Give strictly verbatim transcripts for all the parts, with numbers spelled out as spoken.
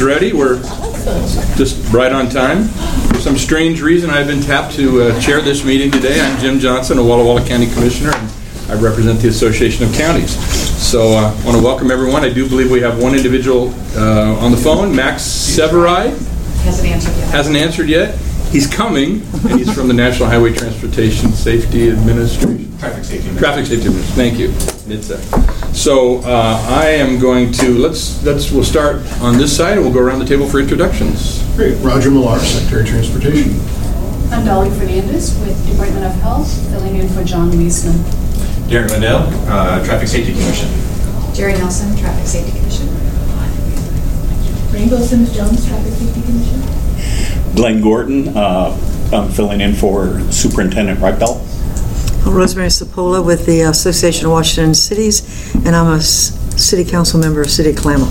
ready. We're just right on time. For some strange reason, I've been tapped to uh, chair this meeting today. I'm Jim Johnson, a Walla Walla County Commissioner, and I represent the Association of Counties. So uh, I want to welcome everyone. I do believe we have one individual uh, on the phone, Max Severai. Hasn't answered yet. Hasn't answered yet. He's coming, and he's from the National Highway Transportation Safety Administration. Traffic Safety. Traffic Safety Administration. Thank you. It's a, so uh, I am going to let's let's we'll start on this side, and we'll go around the table for introductions. Great. Roger Millar, Secretary of Transportation. I'm Dolly Fernandez with Department of Health, filling in for John Weisman. Darren Liddell, uh, Traffic Safety Commission. Jerry Nelson, Traffic Safety Commission. Rainbow Sims Jones, Traffic Safety Commission. Glenn Gordon, uh, I'm filling in for Superintendent Reichbell. Rosemary Sapola with the Association of Washington Cities, and I'm a s- City Council member of City of Klamath.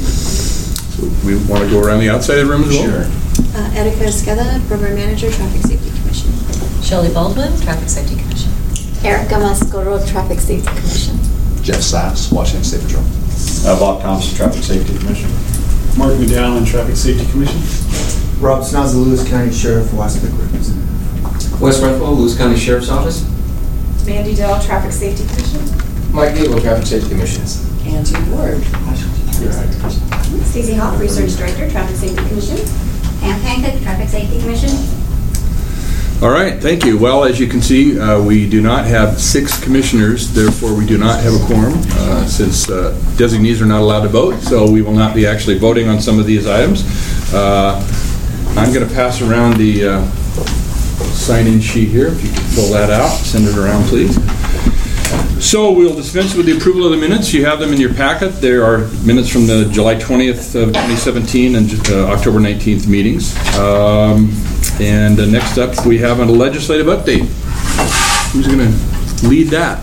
So we want to go around the outside of the room as well? Sure. Uh, Erica Esqueda, Program Manager, Traffic Safety Commission. Shelley Baldwin, Traffic Safety Commission. Erica Mascoro, Traffic Safety Commission. Jeff Sass, Washington State Patrol. Uh, Bob Thompson, Traffic Safety Commission. Mark McDowell, Traffic Safety Commission. Rob Snazza, Lewis County Sheriff, Wasatch Representative. Wes Breathwell, Lewis County Sheriff's Office. Mandy Dell, Traffic Safety Commission. Mike Gable, Traffic Safety Commission. Angie Ward, Stacey Hoff, Research Director, Traffic Safety Commission. Pam Hancock, Traffic Safety Commission. All right, thank you. Well, as you can see, uh, we do not have six commissioners, therefore we do not have a quorum, uh, since uh, designees are not allowed to vote, so we will not be actually voting on some of these items. Uh, I'm going to pass around the uh, sign-in sheet here. If you could fill that out, send it around, please. So we'll dispense with the approval of the minutes. You have them in your packet. There are minutes from the July twentieth of twenty seventeen and uh, October nineteenth meetings. Um, and uh, next up, we have a legislative update. Who's going to lead that?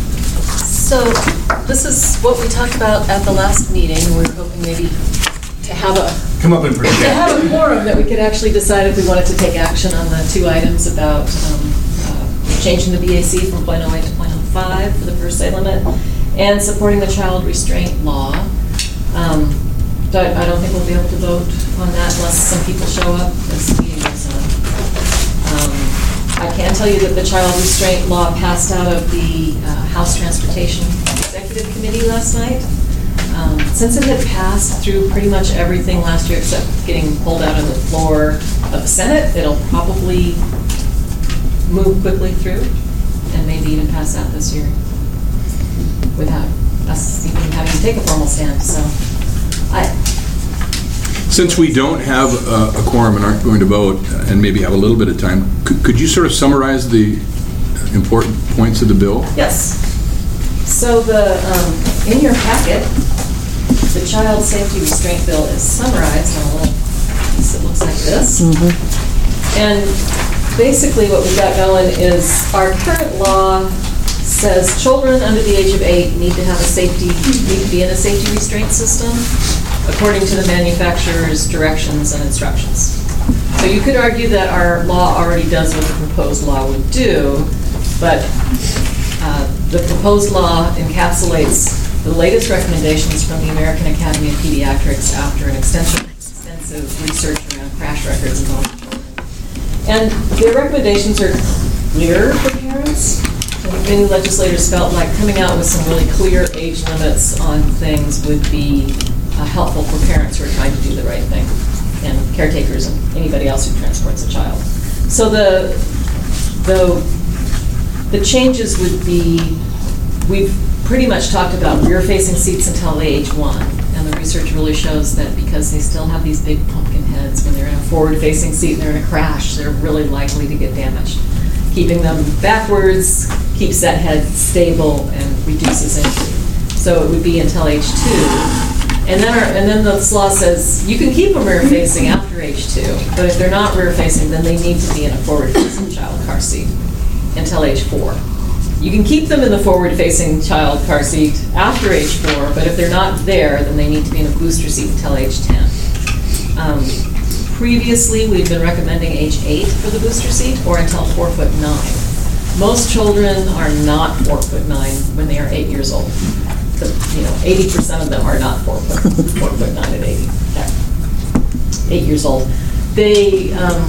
So this is what we talked about at the last meeting. We were hoping maybe to have a Come up and present. to have a quorum that we could actually decide if we wanted to take action on the two items about um, uh, changing the B A C from point oh eight to point oh five for the first day limit and supporting the child restraint law. Um, I I don't think we'll be able to vote on that unless some people show up. This meeting is on. Um, I can tell you that the child restraint law passed out of the uh, House Transportation Executive Committee last night. Um, since it had passed through pretty much everything last year except getting pulled out of the floor of the Senate, it'll probably move quickly through and maybe even pass out this year without us even having to take a formal stand. So, I. Since we don't have a, a quorum and aren't going to vote and maybe have a little bit of time, could, could you sort of summarize the important points of the bill? Yes. So the um, in your packet, the child safety restraint bill is summarized on a little piece that looks like this. Mm-hmm. And basically what we've got going is our current law says children under the age of eight need to have a safety, need to be in a safety restraint system according to the manufacturer's directions and instructions. So you could argue that our law already does what the proposed law would do, but uh, the proposed law encapsulates the latest recommendations from the American Academy of Pediatrics after an extensive, extensive research around crash records involving children. And their recommendations are clear for parents. And many legislators felt like coming out with some really clear age limits on things would be uh, helpful for parents who are trying to do the right thing, and caretakers and anybody else who transports a child. So the the the changes would be, we've pretty much talked about rear-facing seats until they age one, and the research really shows that because they still have these big pumpkin heads, when they're in a forward-facing seat and they're in a crash, they're really likely to get damaged. Keeping them backwards keeps that head stable and reduces injury. So it would be until age two. And then, our, and then the law says you can keep them rear-facing after age two, but if they're not rear-facing, then they need to be in a forward-facing child car seat until age four. You can keep them in the forward-facing child car seat after age four, but if they're not there, then they need to be in a booster seat until age ten. Um, previously, we've been recommending age eight for the booster seat or until four foot nine. Most children are not four foot nine when they are eight years old. So, you know, eighty percent of them are not four foot, four foot nine at eighty. Okay. eight years old. They, um,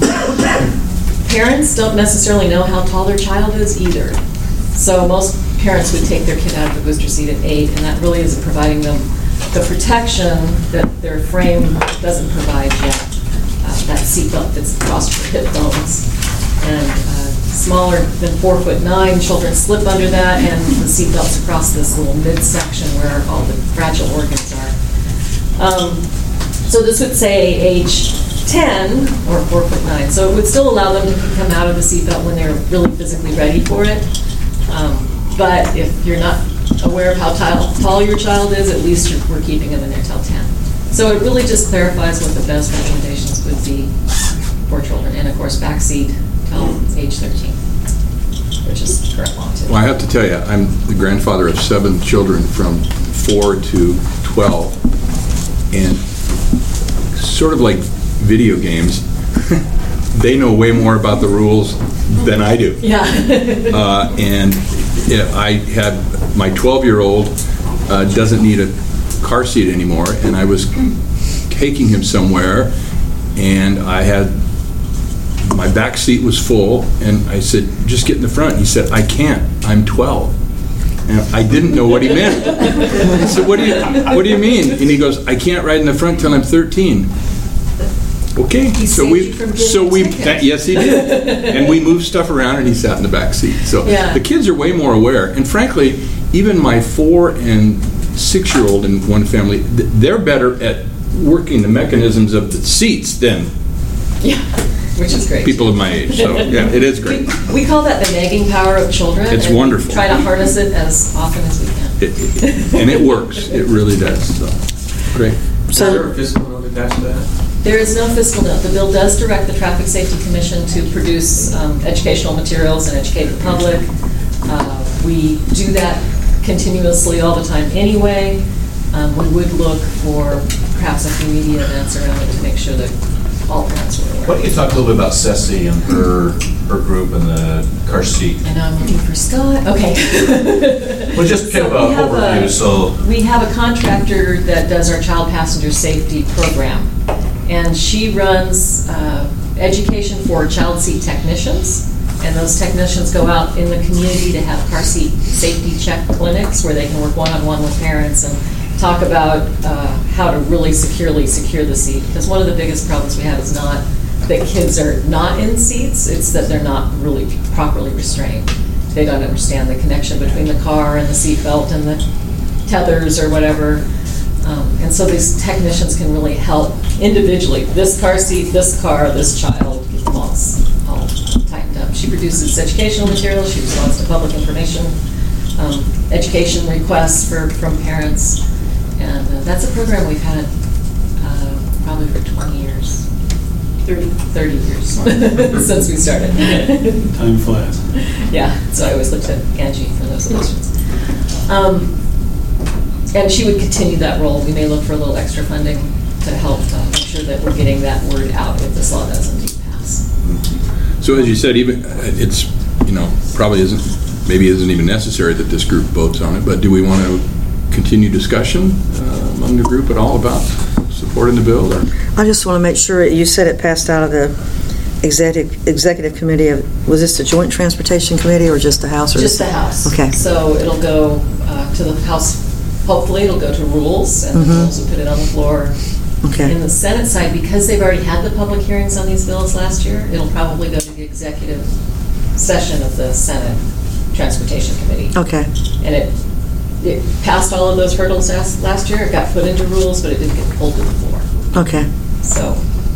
parents don't necessarily know how tall their child is either. So most parents would take their kid out of the booster seat at eight, and that really isn't providing them the protection that their frame doesn't provide yet. Uh, that seatbelt fits across your hip bones. And uh, smaller than four foot nine children slip under that, and the seatbelt's across this little midsection where all the fragile organs are. Um, so this would say age ten or four foot nine. So it would still allow them to come out of the seatbelt when they're really physically ready for it. Um, but if you're not aware of how tall, tall your child is, at least you're, we're keeping them in there till ten. So it really just clarifies what the best recommendations would be for children. And of course, backseat till age thirteen, which is current law too. Well, I have to tell you, I'm the grandfather of seven children from four to twelve, and sort of like video games, they know way more about the rules than I do. Yeah. uh, and yeah, I had my twelve-year-old uh, doesn't need a car seat anymore, and I was taking him somewhere, and I had my back seat was full, and I said, "Just get in the front." He said, "I can't. I'm twelve." And I didn't know what he meant. I said, "What do you What do you mean?" And he goes, "I can't ride in the front till I'm thirteen." Okay, He so saved we, you from getting so a we, ticket. that, yes, he did, and we moved stuff around, and he sat in the back seat. So Yeah. the kids are way more aware, and frankly, even my four and six-year-old in one family, th- they're better at working the mechanisms of the seats than Yeah, which is great. people of my age. So yeah, it is great. We, we call that the nagging power of children. It's and wonderful. Try to harness it as often as we can. It, it, and it works. It really does. So great. Is there a fiscal note attached to that? There is no fiscal note. The bill does direct the Traffic Safety Commission to produce um, educational materials and educate the public. Uh, we do that continuously all the time anyway. Um, we would look for perhaps a few media events around it to make sure that all parents were aware. Why don't you talk a little bit about Ceci and her her group and the car seat? And now I'm looking for Scott. Okay. Well, just kind So of we an have overview. a- So We have a contractor that does our child passenger safety program, and she runs uh, education for child seat technicians, and those technicians go out in the community to have car seat safety check clinics where they can work one-on-one with parents and talk about uh, how to really securely secure the seat. Because one of the biggest problems we have is not that kids are not in seats, it's that they're not really properly restrained. They don't understand the connection between the car and the seat belt and the tethers or whatever. Um, and so these technicians can really help individually. This car seat, this car, this child, get them all, all tightened up. She produces educational materials. She responds to public information, um, education requests for from parents. And uh, that's a program we've had uh, probably for twenty years. thirty, thirty years since we started. Time flies. Yeah, so I always looked at Angie for those questions. Um, and she would continue that role. We may look for a little extra funding to help uh, make sure that we're getting that word out if this law does indeed pass. So as you said, even uh, it's, you know, probably isn't, maybe isn't even necessary that this group votes on it, but do we want to continue discussion uh, among the group at all about supporting the bill? Or? I just want to make sure, you said it passed out of the executive executive committee. Of, was this the Joint Transportation Committee or just the House? Or Just the House. Okay. So it'll go uh, to the House. Hopefully it'll go to Rules, and Mm-hmm. the Rules will put it on the floor. Okay. In the Senate side, because they've already had the public hearings on these bills last year, it'll probably go to the executive session of the Senate Transportation Committee. Okay. And it it passed all of those hurdles last, last year. It got put into Rules, but it didn't get pulled to the floor. Okay. So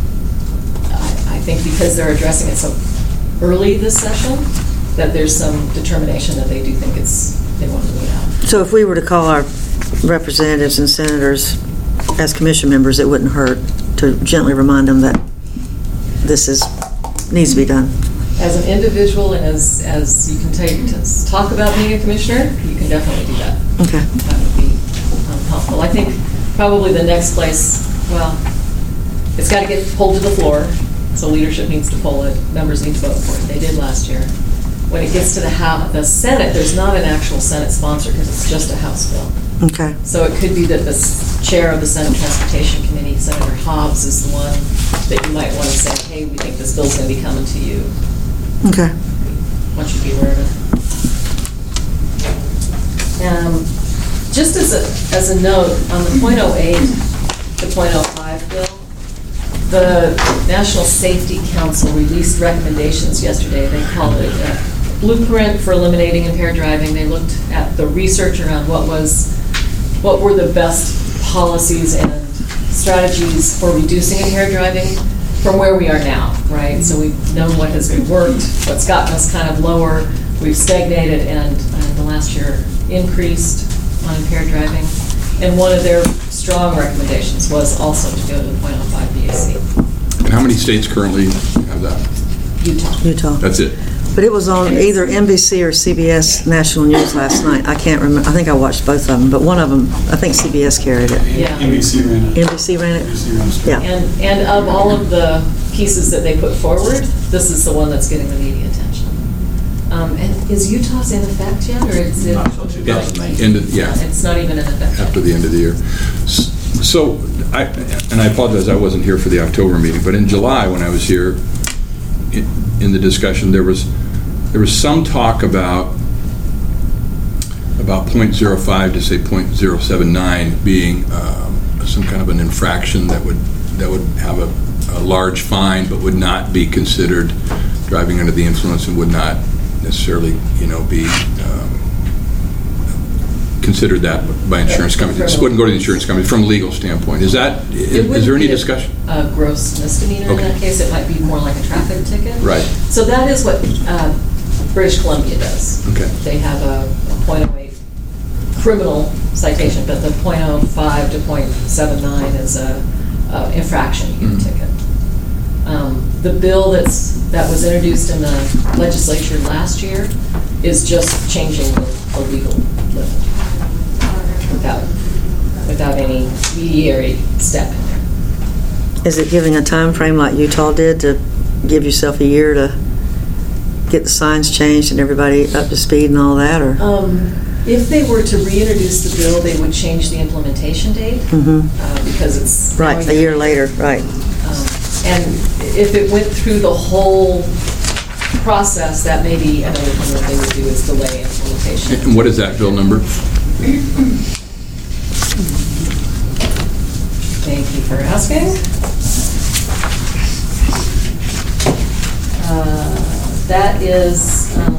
I, I think because they're addressing it so early this session, that there's some determination that they do think it's, they want to move it out. So if we were to call our representatives and senators as commission members, it wouldn't hurt to gently remind them that this is needs to be done. As an individual and as as you can take to talk about being a commissioner, you can definitely do that. Okay. That would be um, helpful. I think probably the next place, well, it's got to get pulled to the floor, so leadership needs to pull it. Members need to vote for it. They did last year. When it gets to the House, the Senate, there's not an actual Senate sponsor because it's just a House bill. Okay. So it could be that the s- chair of the Senate Transportation Committee, Senator Hobbs, is the one that you might want to say, hey, we think this bill's going to be coming to you. Okay. Want you to be aware of it. Um, just as a, as a note, on the point oh eight to point oh five bill, the National Safety Council released recommendations yesterday. They called it a blueprint for eliminating impaired driving. They looked at the research around what was, what were the best policies and strategies for reducing impaired driving from where we are now, right? So we've known what has been worked, what's gotten us kind of lower. We've stagnated and uh, the last year increased on impaired driving. And one of their strong recommendations was also to go to the point oh five B A C. And how many states currently have that? Utah. Utah. That's it. But it was on either N B C or C B S National News last night. I can't remember. I think I watched both of them, but one of them, I think C B S carried it. Yeah. N B C ran it. N B C ran it? Yeah. And, and of all of the pieces that they put forward, this is the one that's getting the media attention. Um, and is Utah's in effect yet, or is it? Not until two thousand nineteen. End of, yeah. It's not even in effect. After the end of the year. S- So, I, and I apologize, I wasn't here for the October meeting, but in July, when I was here, in, in the discussion, there was there was some talk about about point oh five to say point oh seven nine being um, some kind of an infraction that would that would have a, a large fine, but would not be considered driving under the influence and would not necessarily, you know, be um, considered that by insurance companies. This wouldn't go to the insurance company from a legal standpoint. Is that, is, is there any discussion? A gross misdemeanor Okay. in that case. It might be more like a traffic ticket. Right. So that is what uh, British Columbia does. Okay. They have a, a point oh eight criminal citation, but the point oh five to point seven nine is a, a infraction. You get Mm-hmm. a ticket. Um, the bill that's that was introduced in the legislature last year is just changing the, the legal limit without without any mediary step in there. Is it giving a time frame like Utah did to give yourself a year to get the signs changed and everybody up to speed and all that, or? Um, if they were to reintroduce the bill, they would change the implementation date Mm-hmm. uh, because it's Right, a year later, right. Um, and if it went through the whole process, that may be another thing that they would do is delay implementation. And what is that bill number? Thank you for asking. Uh, that is um,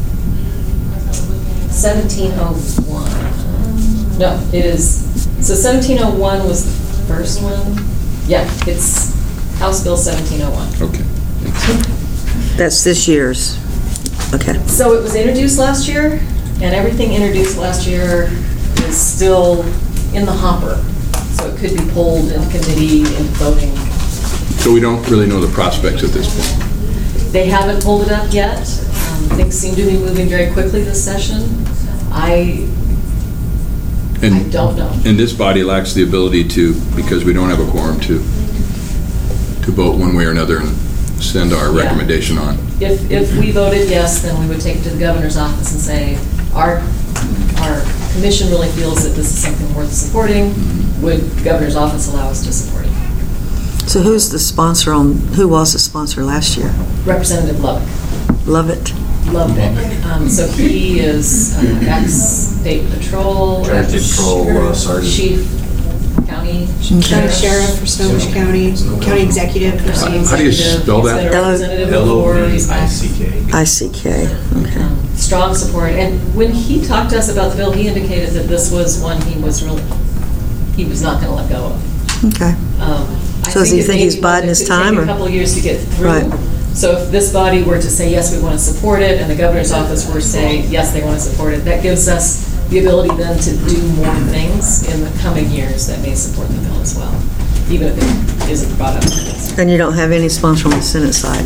seventeen oh one. No, it is. So seventeen oh one was the first one. Yeah, it's House Bill seventeen oh one. Okay. That's this year's. Okay. So it was introduced last year, and everything introduced last year is still in the hopper. So it could be pulled into committee, into voting. So we don't really know the prospects at this point. They haven't pulled it up yet. Um, things seem to be moving very quickly this session. I, And, I don't know. And this body lacks the ability to, because we don't have a quorum, to to vote one way or another and send our Yeah. recommendation on. If, if we voted yes, then we would take it to the governor's office and say, our, our commission really feels that this is something worth supporting. Would the governor's office allow us to support it? So who's the sponsor on, who was the sponsor last year? Representative Lovick. Love it. Loved it. Um, so he is uh, ex-state patrol. State patrol, uh, sergeant. Chief county. County sheriff for Snohomish County, county executive for County How do you executive. spell He's that? been a representative L O before. V He's I got, C K. I C K. Okay. um, strong support. And when he talked to us about the bill, he indicated that this was one he was really, he was not going to let go of. Okay. Um, I So does he it think may he's be one biding that his could time, take or- a couple of years to get through. Right. So if this body were to say, yes, we want to support it, and the governor's office were to say, yes, they want to support it, that gives us the ability then to do more things in the coming years that may support the bill as well, even if it isn't brought up. And you don't have any sponsor on the Senate side?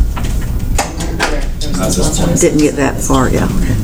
Not this point. Didn't get that far, yeah. Okay.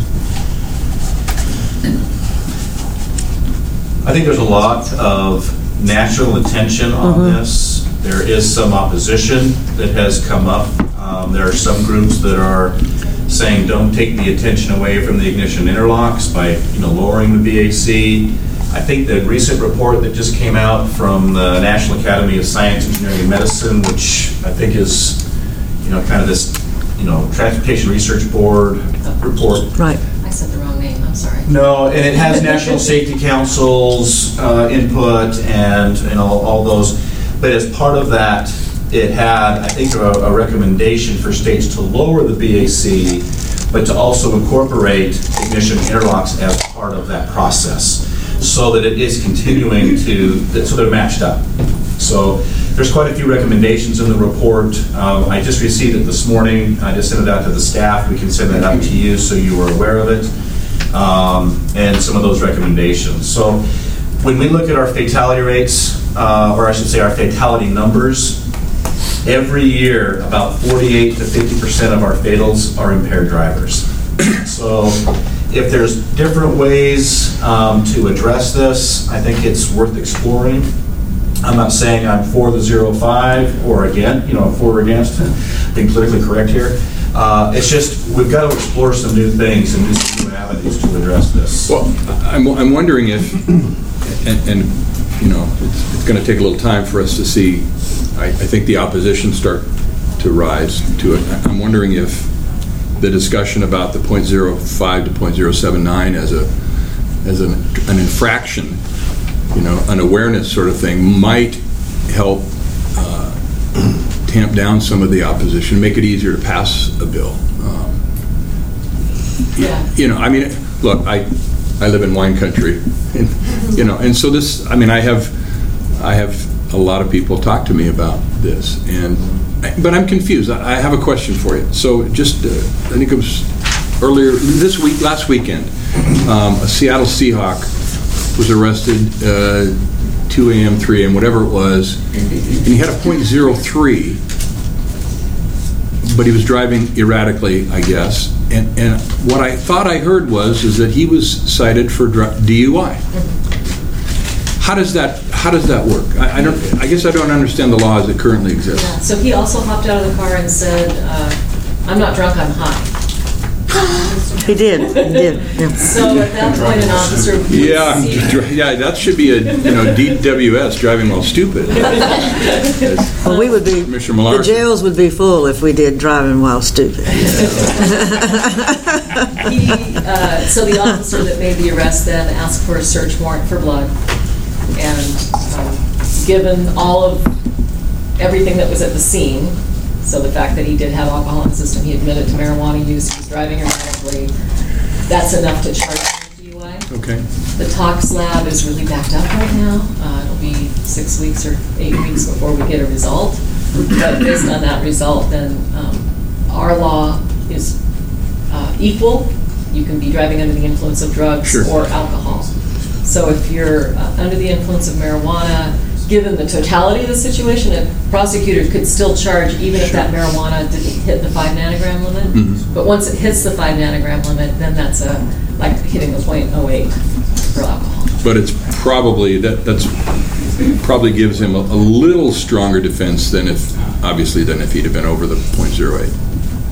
I think there's a lot of national attention on Mhm. this. There is some opposition that has come up. Um, there are some groups that are saying don't take the attention away from the ignition interlocks by, you know, lowering the B A C. I think the recent report that just came out from the National Academy of Science, Engineering, and Medicine, which I think is, you know, kind of this, you know, Transportation Research Board report. Right. I said the wrong name, I'm sorry. No, and it has National Safety Council's uh, input and, and all, all those. But as part of that, it had, I think, a, a recommendation for states to lower the B A C, but to also incorporate ignition interlocks as part of that process, so that it is continuing to, so they're matched up. So there's quite a few recommendations in the report. Um, I just received it this morning. I just sent it out to the staff. We can send that out to you so you are aware of it, um, and some of those recommendations. So when we look at our fatality rates, uh, or I should say our fatality numbers, every year about forty-eight to fifty percent of our fatals are impaired drivers. So if there's different ways um, to address this, I think it's worth exploring. I'm not saying I'm for the zero five or again, you know, for or against, being politically correct here. Uh, it's just, we've got to explore some new things and new avenues to address this. Well, I'm, I'm wondering if, and, and you know, it's, it's going to take a little time for us to see, I, I think the opposition start to rise to it. I'm wondering if the discussion about the point zero five to point zero seven nine as a as an, an infraction, you know, an awareness sort of thing, might help uh, tamp down some of the opposition, make it easier to pass a bill. Um, Yeah. You know, I mean, look, I I live in wine country, and, you know, and so this, I mean, I have I have a lot of people talk to me about this, and but I'm confused. I have a question for you. So just, uh, I think it was earlier this week, last weekend, um, a Seattle Seahawk was arrested uh, two a.m., three a.m., whatever it was, and he had a point zero three, but he was driving erratically, I guess. And, and what I thought I heard was is that he was cited for D U I. How does that How does that work? I, I don't. I guess I don't understand the law as it currently exists. Yeah. So he also hopped out of the car and said, uh, "I'm not drunk, I'm high." He did. He did. Yeah. So at that point, an officer would Yeah, I'm see- dr- yeah. That should be a you know D W S, driving while stupid. Well, we would be. Commissioner Millar. The jails would be full if we did driving while stupid. he, uh, so the officer that made the arrest then asked for a search warrant for blood, and um, given all of everything that was at the scene, so the fact that he did have alcohol in the system, he admitted to marijuana use, he was driving erratically, that's enough to charge him with D U I. Okay. The tox lab is really backed up right now. Uh, it'll be six weeks or eight weeks before we get a result. But based on that result, then um, our law is uh, equal. You can be driving under the influence of drugs Sure. or alcohol. So if you're uh, under the influence of marijuana, given the totality of the situation, a prosecutor could still charge even if that marijuana didn't hit the five nanogram limit. Mm-hmm. But once it hits the five nanogram limit, then that's a, like hitting the point oh eight for alcohol. But it's probably that that's probably gives him a, a little stronger defense than if obviously than if he'd have been over the point zero eight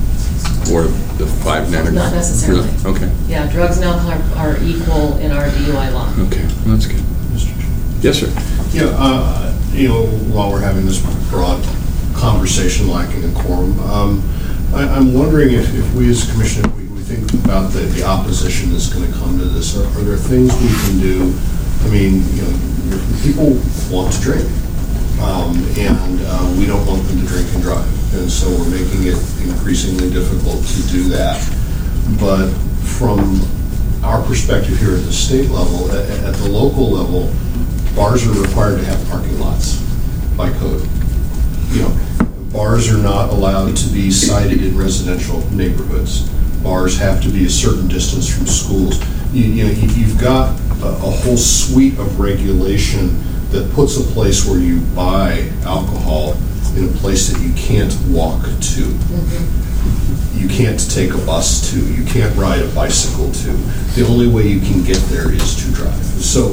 or the five nanogram. Not necessarily. Really? Okay. Yeah, drugs and alcohol are, are equal in our D U I law. Okay, well, that's good. Yes, sir. Yeah, uh, you know, while we're having this broad conversation lacking a quorum, um, I, I'm wondering if, if we as a commission, if we, we think about the, the opposition that's going to come to this, are, are there things we can do? I mean, you know, people want to drink, um, and uh, we don't want them to drink and drive, and so we're making it increasingly difficult to do that. But from our perspective here at the state level, at, at the local level, bars are required to have parking lots by code. You know, bars are not allowed to be sited in residential neighborhoods. Bars have to be a certain distance from schools. You, you know, you've got a, a whole suite of regulation that puts a place where you buy alcohol in a place that you can't walk to. Mm-hmm. You can't take a bus to. You can't ride a bicycle to. The only way you can get there is to drive. So,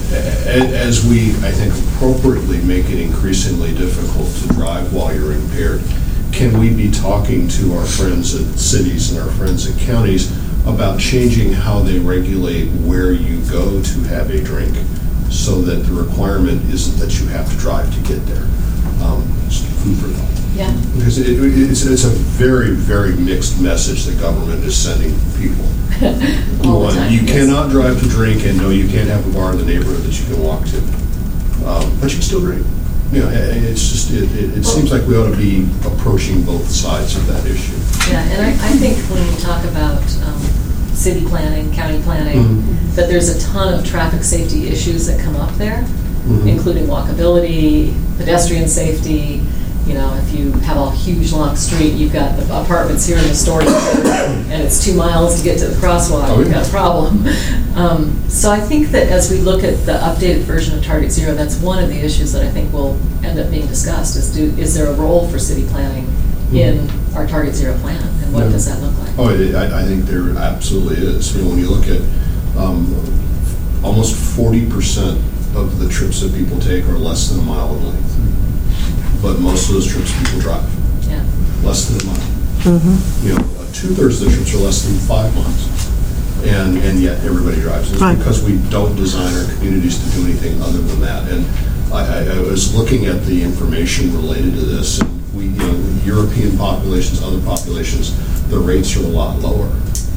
as we, I think, appropriately make it increasingly difficult to drive while you're impaired, can we be talking to our friends at cities and our friends at counties about changing how they regulate where you go to have a drink so that the requirement isn't that you have to drive to get there. Um, it's food for thought. Yeah. Because it, it, it's, it's a very, very mixed message that government is sending people. All the One, time, you yes. cannot drive to drink, and no, you can't have a bar in the neighborhood that you can walk to. Um, but you can still drink. You know, and it's just, it, it, it seems like we ought to be approaching both sides of that issue. Yeah, and I, I think when you talk about um, city planning, county planning, Mhm. that there's a ton of traffic safety issues that come up there, Mhm. including walkability, pedestrian safety. You know, if you have a huge long street, you've got the apartments here and the store here, and it's two miles to get to the crosswalk, Oh, you've yeah. got a problem. Um, so I think that as we look at the updated version of Target Zero, that's one of the issues that I think will end up being discussed, is do, is there a role for city planning in our Target Zero plan, and what Yeah. does that look like? Oh, it, I, I think there absolutely is. You know, when you look at um, almost forty percent of the trips that people take are less than a mile in length. But most of those trips people drive. Yeah. Less than a mile. Mm-hmm. You know, uh, two-thirds of the trips are less than five miles. And and yet everybody drives. It's Right. because we don't design our communities to do anything other than that. And I, I, I was looking at the information related to this. And we, you know, European populations, other populations, the rates are a lot lower.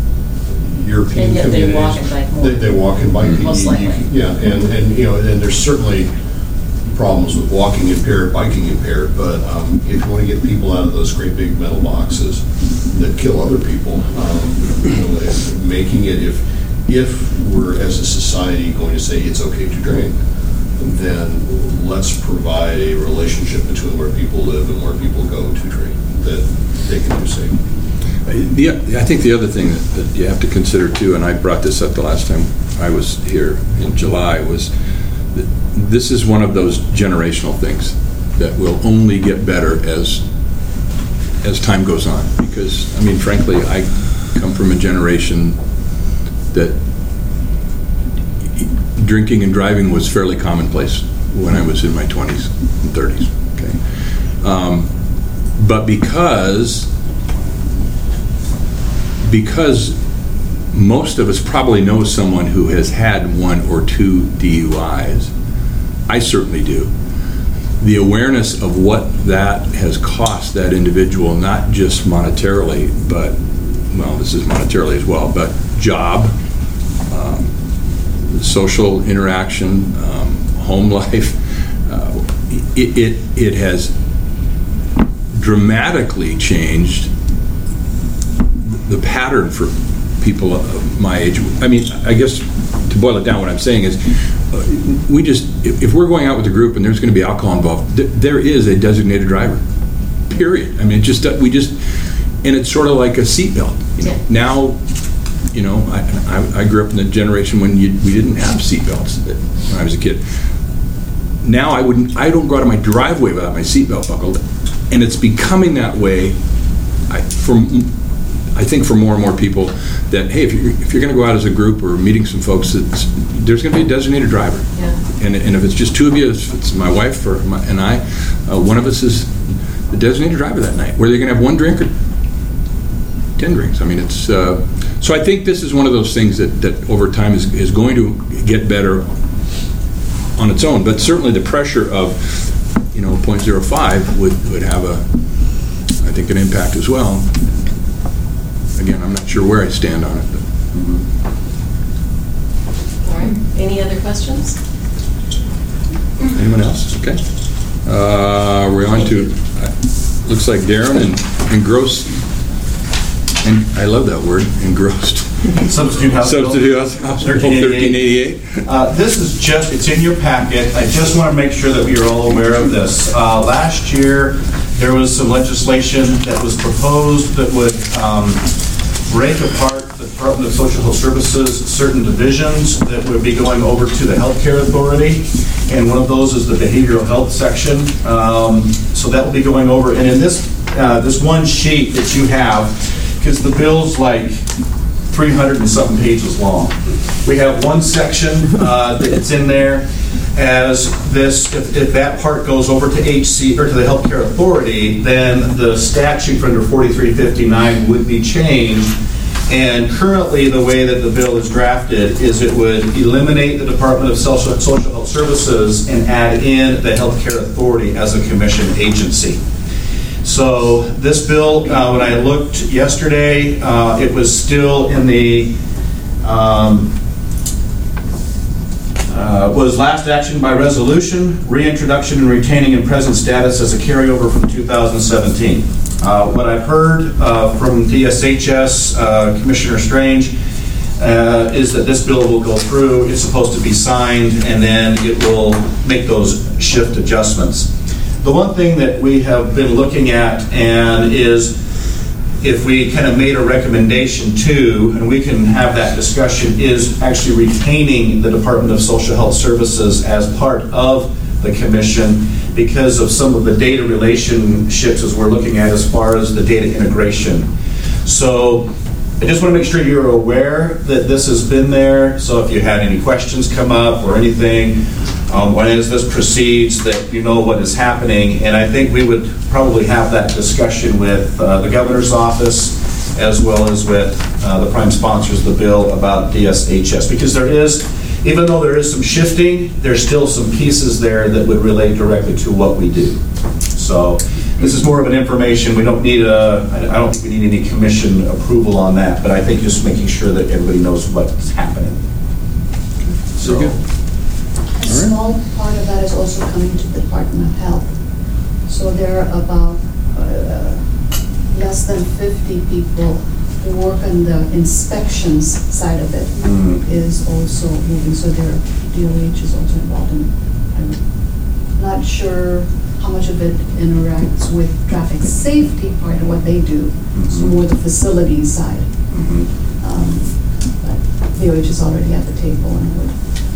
European And yet they communities, walk and bike more. They, they walk and bike. Most You- you- likely. Yeah, and, and, you know, and there's certainly problems with walking impaired, biking impaired, but um, if you want to get people out of those great big metal boxes that kill other people, um, you know, if- making it, if, if we're as a society going to say it's okay to drink, then let's provide a relationship between where people live and where people go to drink, that they can do safe. The, I think the other thing that, that you have to consider too, and I brought this up the last time I was here in July, was that this is one of those generational things that will only get better as as time goes on. Because, I mean, frankly, I come from a generation that drinking and driving was fairly commonplace when I was in my twenties and thirties. Okay, um, but because because most of us probably know someone who has had one or two D U Is, I certainly do, the awareness of what that has cost that individual, not just monetarily, but, well, this is monetarily as well, but job, um, social interaction, um, home life, uh, it, it, it has dramatically changed the pattern for people of my age. I mean, I guess to boil it down, what I'm saying is, uh, we just, if, if we're going out with a group and there's going to be alcohol involved, th- there is a designated driver. Period. I mean, it just we just, and it's sort of like a seatbelt. You know, Yeah. now, you know, I, I I grew up in the generation when you, we didn't have seatbelts when I was a kid. Now I wouldn't, I don't go out of my driveway without my seatbelt buckled, and it's becoming that way. I, for I think for more and more people, that hey, if you're if you're going to go out as a group or meeting some folks, it's, there's going to be a designated driver. Yeah. And and if it's just two of you, if it's my wife or my, and I, uh, one of us is the designated driver that night. Whether you're going to have one drink or ten drinks. I mean, it's uh, so. I think this is one of those things that that over time is is going to get better on its own. But certainly the pressure of, you know, point zero five would would have a, I think, an impact as well. Again, I'm not sure where I stand on it. But. All right. Any other questions? Anyone else? Okay. Uh, we're on to, uh, looks like Darren and engrossed, and I love that word, engrossed. Substitute House Bill. Substitute House House Bill thirteen eighty-eight. Uh, This is just, it's in your packet. I just want to make sure that you're all aware of this. Uh, Last year, there was some legislation that was proposed that would um, break apart the Department of Social Health Services, certain divisions that would be going over to the Healthcare Authority. And one of those is the behavioral health section. Um, So that will be going over. And in this, uh, this one sheet that you have, because the bill's like three hundred and something pages long. We have one section uh, that's in there as this, if, if that part goes over to H C, or to the Healthcare Authority, then the statute for under forty-three fifty-nine would be changed And currently, the way that the bill is drafted is it would eliminate the Department of Social, Social Health Services and add in the Healthcare Authority as a commission agency. So this bill, uh, when I looked yesterday, uh, it was still in the, um, uh, was last action by resolution, reintroduction and retaining in present status as a carryover from two thousand seventeen. Uh, what I've heard uh, from D S H S, uh, Commissioner Strange, uh, is that this bill will go through, it's supposed to be signed, and then it will make those shift adjustments. The one thing that we have been looking at and is if we kind of made a recommendation to, and we can have that discussion, is actually retaining the Department of Social Health Services as part of the commission because of some of the data relationships as we're looking at as far as the data integration. So I just want to make sure you're aware that this has been there. So if you had any questions come up or anything, um, when as this proceeds, that you know what is happening. And I think we would probably have that discussion with uh, the governor's office as well as with uh, the prime sponsors of the bill about D S H S, because there is, even though there is some shifting, there's still some pieces there that would relate directly to what we do. So this is more of an information. We don't need a, I don't think we need any commission approval on that, but I think just making sure that everybody knows what's happening. So, a small part of that is also coming to the Department of Health. So there are about uh, less than fifty people who work on the inspections side of it mm. is also moving. So their D O H is also involved in. I'm not sure how much of it interacts with traffic safety part of what they do. Mm-hmm. So more the facility side. Mm-hmm. um, but D O H is already at the table and would.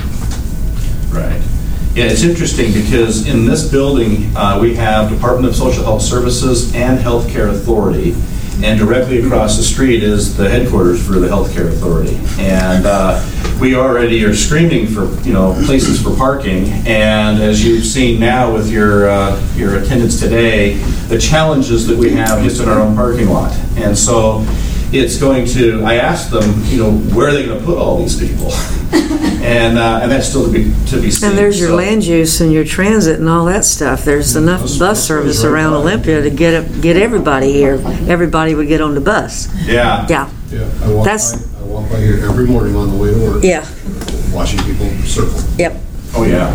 Right. Yeah, it's interesting because in this building uh, we have Department of Social Health Services and Healthcare Authority, and directly across the street is the headquarters for the Healthcare Authority. And uh, we already are screaming for, you know, places for parking. And as you've seen now with your uh, your attendance today, the challenges that we have just in our own parking lot. And so it's going to, I asked them, you know, where are they going to put all these people? and uh, and that's still to be to be seen. And there's your so. land use and your transit and all that stuff. There's enough bus, bus service around Olympia to get it, get everybody here. Everybody would get on the bus. Yeah. Yeah. Yeah. I walk, that's, by, I walk by here every morning on the way to work. Yeah. Watching people circle. Yep. Oh, yeah.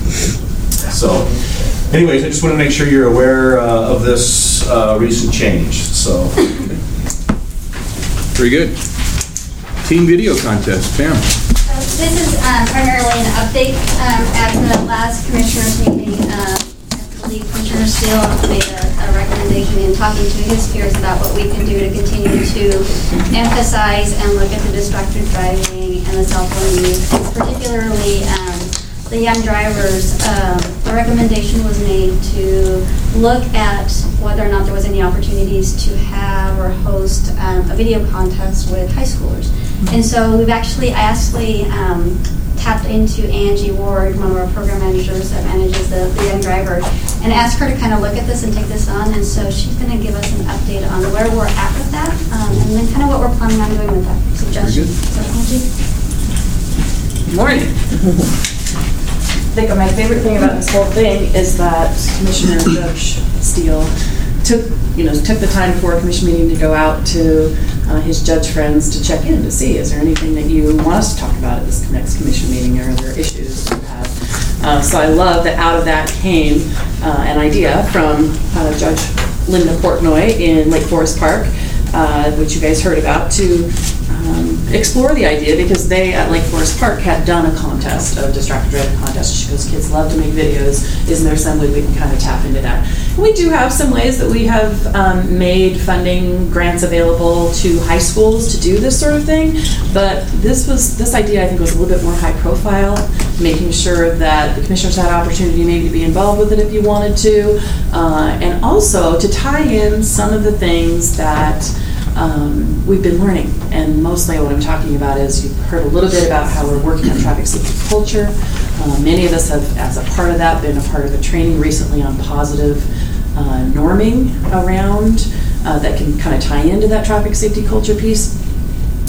So, anyways, I just want to make sure you're aware uh, of this uh, recent change. So. Very good. Team video contest, Pam. So this is um, primarily an update. Um, at the last commissioners meeting, uh, I believe Commissioner Steele made a, a recommendation in talking to his peers about what we can do to continue to emphasize and look at the distracted driving and the cell phone use, particularly um, the young drivers. Um, the recommendation was made to look at whether or not there was any opportunities to have or host um, a video contest with high schoolers. Mm-hmm. And so we've actually, I actually um, tapped into Angie Ward, one of our program managers that manages the, the young driver, and asked her to kind of look at this and take this on. And so she's going to give us an update on where we're at with that, um, and then kind of what we're planning on doing with that suggestion. So, Angie? Good morning. I think my favorite thing about this whole thing is that Commissioner Judge Steele took, you know, took the time before a commission meeting to go out to uh, his judge friends to check in to see, is there anything that you want us to talk about at this next commission meeting, or are there issues you have? Uh, so I love that out of that came uh, an idea from uh, Judge Linda Portnoy in Lake Forest Park, uh, which you guys heard about, to Um, explore the idea, because they at Lake Forest Park had done a contest, a distracted driving contest. She goes, kids love to make videos. Isn't there some way we can kind of tap into that? And we do have some ways that we have um, made funding grants available to high schools to do this sort of thing. But this was this idea, I think, was a little bit more high profile, making sure that the commissioners had opportunity maybe to be involved with it if you wanted to, uh, and also to tie in some of the things that Um, we've been learning. And mostly what I'm talking about is you've heard a little bit about how we're working on traffic safety culture. Uh, many of us have, as a part of that, been a part of a training recently on positive uh, norming around uh, that can kind of tie into that traffic safety culture piece.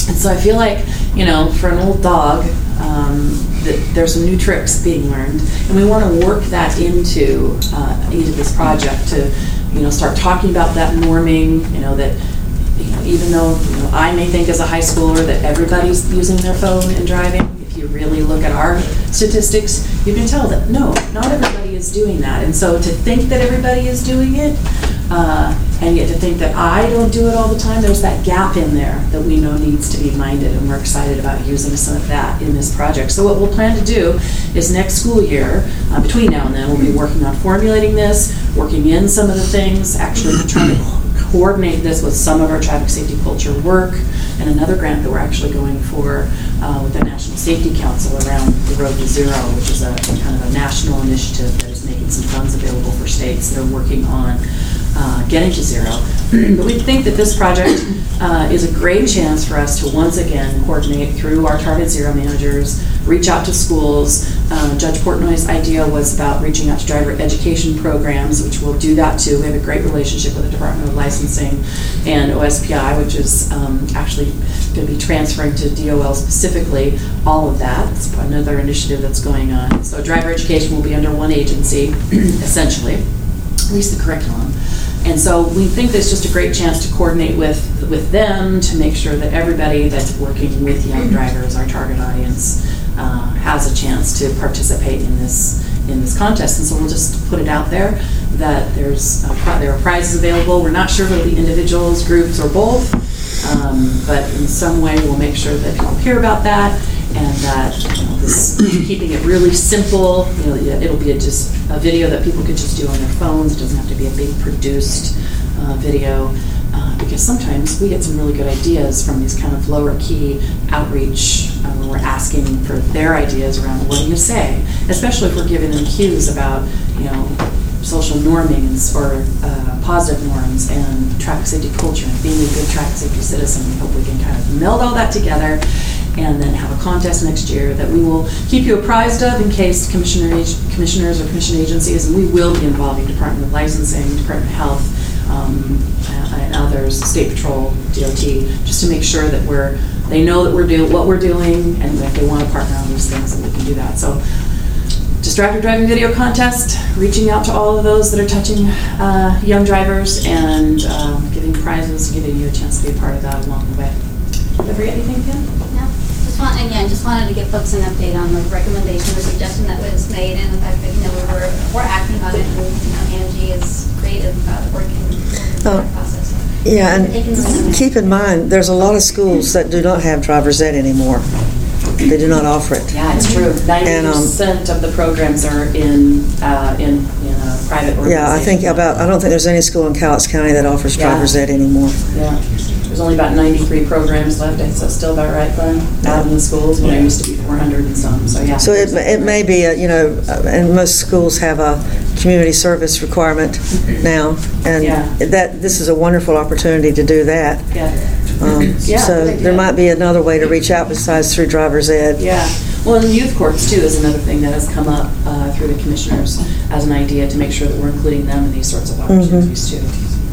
And so I feel like, you know, for an old dog, um, that there's some new tricks being learned, and we want to work that into uh, into this project to, you know, start talking about that norming. You know, that you know, even though you know, I may think as a high schooler that everybody's using their phone and driving, if you really look at our statistics, you can tell that no, not everybody is doing that. And so to think that everybody is doing it, uh, and yet to think that I don't do it all the time, there's that gap in there that we know needs to be minded, and we're excited about using some of that in this project. So what we'll plan to do is next school year, uh, between now and then, we'll be working on formulating this, working in some of the things, actually trying to coordinate this with some of our traffic safety culture work, and another grant that we're actually going for uh, with the National Safety Council around the Road to Zero, which is a kind of a national initiative that is making some funds available for states that are working on uh, getting to zero. But we think that this project uh, is a great chance for us to once again coordinate through our Target Zero managers, reach out to schools. Uh, Judge Portnoy's idea was about reaching out to driver education programs, which we'll do that too. We have a great relationship with the Department of Licensing and O S P I, which is um, actually going to be transferring to D O L specifically all of that. It's another initiative that's going on. So driver education will be under one agency, essentially, at least the curriculum. And so we think there's just a great chance to coordinate with with them to make sure that everybody that's working with young drivers, our target audience, uh, has a chance to participate in this in this contest. And so we'll just put it out there that there's a, there are prizes available. We're not sure if it'll be individuals, groups, or both, um, but in some way we'll make sure that people hear about that, and that you know, this, keeping it really simple. You know, it'll be a, just a video that people can just do on their phones. It doesn't have to be a big produced uh, video, uh, because sometimes we get some really good ideas from these kind of lower key outreach uh, when we're asking for their ideas around what do you say, especially if we're giving them cues about you know social normings or uh, positive norms and traffic safety culture and being a good traffic safety citizen. We hope we can kind of meld all that together and then have a contest next year that we will keep you apprised of in case commissioner, commissioners or commission agencies, and we will be involving Department of Licensing, Department of Health, um, and others, State Patrol, D O T, just to make sure that we're, they know that we're doing what we're doing, and if they want to partner on these things, that we can do that. So, distracted driving video contest, reaching out to all of those that are touching uh, young drivers, and um, giving prizes, giving you a chance to be a part of that along the way. Did I forget anything, Kim? No. Just want, again, just wanted to give folks an update on the recommendation or suggestion that was made, and the fact that you know we were we're acting on it, and you know, Angie is creative about working through Oh. the process. Yeah, and keep in mind, there's a lot of schools that do not have driver's ed anymore. They do not offer it. Yeah, it's true. Ninety And, um, percent of the programs are in uh, in, in a private organization. Yeah, I think about, I don't think there's any school in Cowlitz County that offers Yeah. driver's ed anymore. Yeah, there's only about ninety-three programs left. Is that still about right, Glenn? Out in the schools, when there used to be four hundred and some. So yeah. So it, it may be, a, you know, uh, and most schools have a community service requirement now, and Yeah. that this is a wonderful opportunity to do that. Yeah. Um, Yeah, so good idea. there might be another way to reach out besides through driver's ed. Yeah. Well, and youth courts too is another thing that has come up uh, through the commissioners as an idea to make sure that we're including them in these sorts of opportunities too.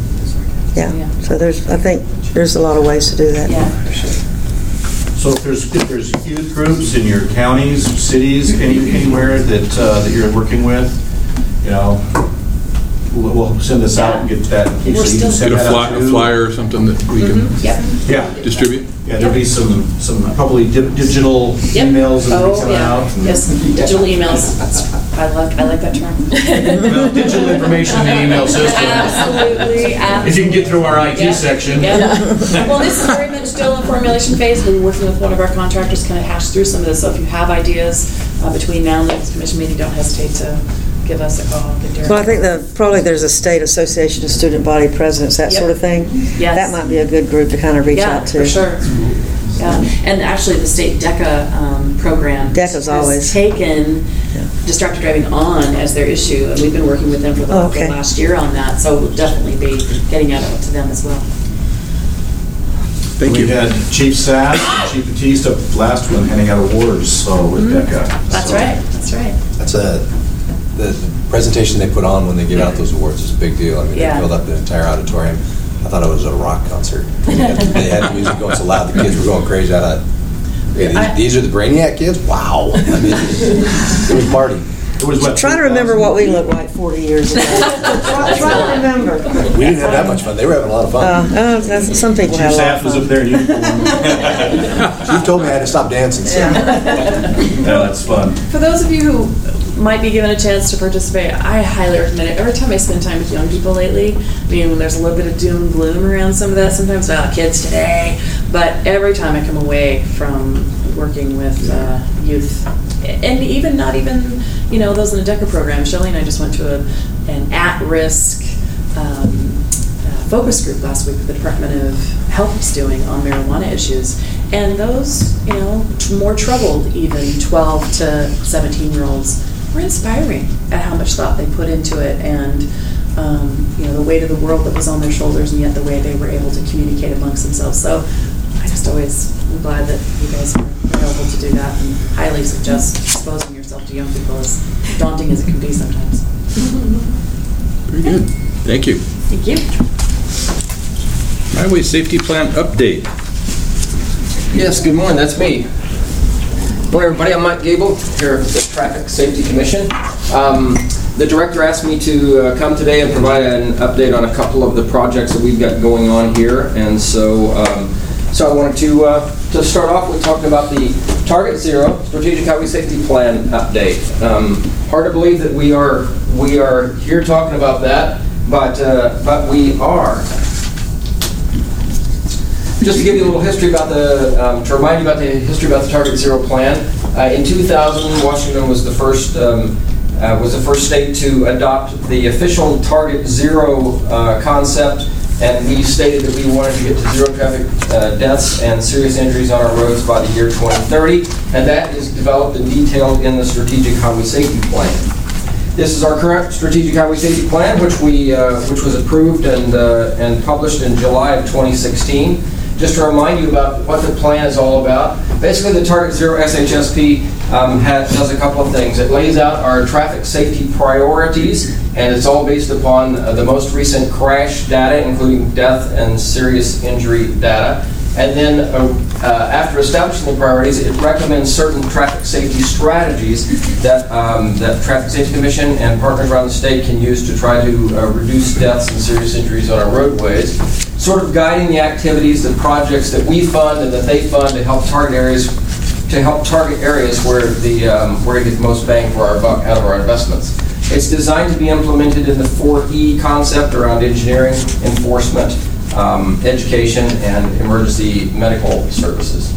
Yeah. So there's, I think there's a lot of ways to do that. Yeah, for sure. So if there's, if there's youth groups in your counties, cities, any, anywhere that, uh, that you're working with, you know, we'll, we'll send this out and get that. so you can Get send a that out fly- a too. flyer or something that we can Yep. Yeah. distribute? Yeah, there'll be some, some probably di- digital Yep. emails that will be Oh, sent yeah. out. Yes, digital emails. That's- I like, I like that term. Well, digital information in the email system. Absolutely, absolutely. If you can get through our I T Yep. section. Yep. Well, this is very much still in formulation phase. We're working with one of our contractors to kind of hash through some of this. So if you have ideas uh, between now and the next commission meeting, don't hesitate to give us a call. Give Derek Well, I a think call. the, probably there's a state association of student body presidents, that Yep. sort of thing. Yes. That might be a good group to kind of reach yeah, out to. for sure. Yeah, and actually the state DECA um, program DECA's has always- taken distracted driving on as their issue, and we've been working with them for the, Oh, for the okay. last year on that, so we'll definitely be getting out to them as well. Thank we you. had Chief Sass and Chief Batista last one handing out awards, so with DECA. That's So- right, that's right. That's a, the presentation they put on when they give out those awards is a big deal. I mean, Yeah. they filled up the entire auditorium. I thought I was at a rock concert. They had, they had the music going so loud, the kids were going crazy. I thought, okay, these, these are the Brainiac kids? Wow. I mean, it was Marty. It was what, Try to remember what we looked like forty years ago. try, try to remember. We didn't have that much fun. They were having a lot of fun. Uh, uh, that's, some people Chief have a lot Staff of was fun. up there in uniform. Chief told me I had to stop dancing. So. Yeah. No, that's fun. For those of you who might be given a chance to participate, I highly recommend it. Every time I spend time with young people lately, I mean, there's a little bit of doom and gloom around some of that sometimes, about kids today, but every time I come away from working with uh, youth, and even not even, you know, those in the DECA program. Shelley and I just went to a, an at-risk um, uh, focus group last week that the Department of Health was doing on marijuana issues. And those, you know, t- more troubled even twelve to seventeen year olds were inspiring at how much thought they put into it, and um, you know, the weight of the world that was on their shoulders, and yet the way they were able to communicate amongst themselves. So I just always am glad that you guys are able to do that, and highly suggest exposing yourself to young people, as daunting as it can be sometimes. Very good. Thank you. Thank you. Highway Safety Plan update. Yes, good morning, that's me. Good morning, everybody. I'm Mike Gable, here at the Traffic Safety Commission. Um, the director asked me to uh, come today and provide an update on a couple of the projects that we've got going on here, and so um, so I wanted to uh, to start off with talking about the Target Zero Strategic Highway Safety Plan update. Um, hard to believe that we are we are here talking about that, but uh, but we are. Just to give you a little history about the, um, to remind you about the history about the Target Zero plan. Uh, in two thousand, Washington was the first um, uh, was the first state to adopt the official Target Zero uh, concept, and we stated that we wanted to get to zero traffic uh, deaths and serious injuries on our roads by the year twenty thirty, and that is developed and detailed in the Strategic Highway Safety Plan. This is our current Strategic Highway Safety Plan, which we uh, which was approved and uh, and published in July of twenty sixteen. Just to remind you about what the plan is all about, basically the Target Zero S H S P um, has, does a couple of things. It lays out our traffic safety priorities, and it's all based upon uh, the most recent crash data, including death and serious injury data. And then uh, uh, after establishing the priorities, it recommends certain traffic safety strategies that um, that Traffic Safety Commission and partners around the state can use to try to uh, reduce deaths and serious injuries on our roadways, sort of guiding the activities, the projects that we fund and that they fund to help target areas, to help target areas where the um, where we get the most bang for our buck out of our investments. It's designed to be implemented in the four E concept around engineering, enforcement, Um, education, and emergency medical services.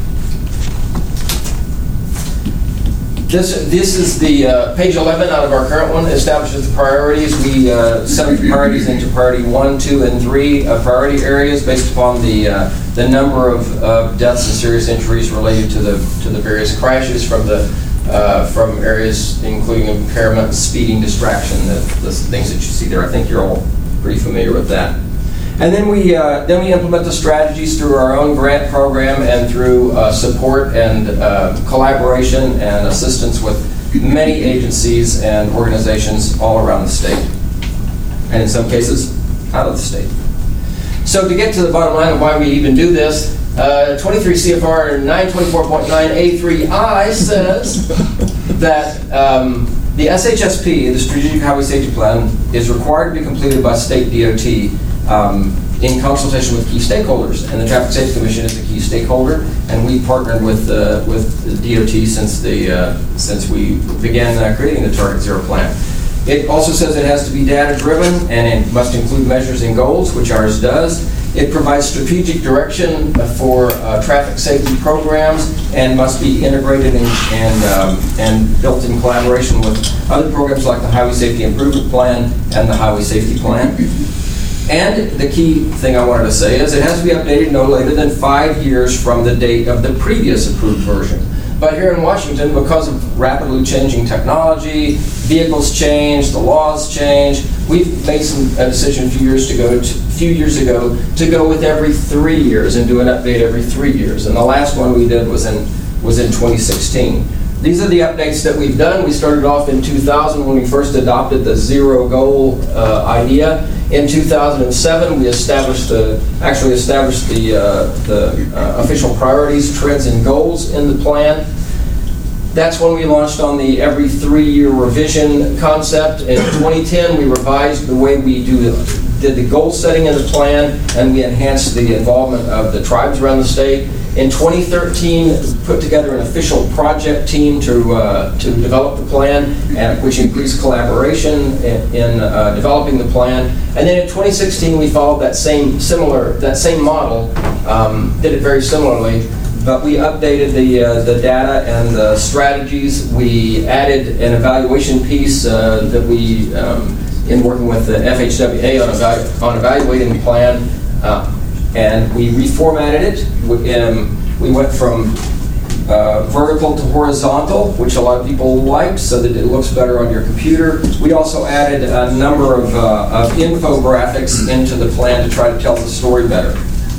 This, this is the uh, page eleven out of our current one. It establishes the priorities. We uh, set the priorities into priority one, two, and three uh, priority areas based upon the uh, the number of uh, deaths and serious injuries related to the to the various crashes from the uh, from areas including impairment, speeding, distraction, the, the things that you see there. I think you're all pretty familiar with that. And then we uh, then we implement the strategies through our own grant program and through uh, support and uh, collaboration and assistance with many agencies and organizations all around the state, and in some cases out of the state. So to get to the bottom line of why we even do this, uh, twenty-three C F R nine twenty-four point nine A three I says that um, the S H S P, the Strategic Highway Safety Plan, is required to be completed by state D O T um, in consultation with key stakeholders, and the Traffic Safety Commission is a key stakeholder, and we partnered with uh, with the D O T since the uh, since we began uh, creating the Target Zero plan. It also says it has to be data driven, and it must include measures and goals, which ours does. It provides strategic direction for uh, traffic safety programs and must be integrated in, and um, and built in collaboration with other programs like the Highway Safety Improvement Plan and the Highway Safety Plan. And the key thing I wanted to say is it has to be updated no later than five years from the date of the previous approved version. But here in Washington, because of rapidly changing technology, vehicles change, the laws change, we've made some, a decision a few years to go, to, few years ago to go with every three years and do an update every three years. And the last one we did was in was in twenty sixteen. These are the updates that we've done. We started off in two thousand when we first adopted the zero goal uh, idea. In two thousand seven, we established the, actually established the, uh, the uh, official priorities, trends, and goals in the plan. That's when we launched on the every three-year revision concept. In twenty ten, we revised the way we do the, did the goal setting in the plan, and we enhanced the involvement of the tribes around the state. In twenty thirteen, put together an official project team to uh, to develop the plan, and which increased collaboration in, in uh, developing the plan. And then in twenty sixteen, we followed that same similar that same model, um, did it very similarly, but we updated the uh, the data and the strategies. We added an evaluation piece uh, that we, um, in working with the F H W A on, evalu on evaluating the plan. Uh, and we reformatted it. We, um, we went from uh, vertical to horizontal, which a lot of people like, so that it looks better on your computer. We also added a number of, uh, of infographics into the plan to try to tell the story better.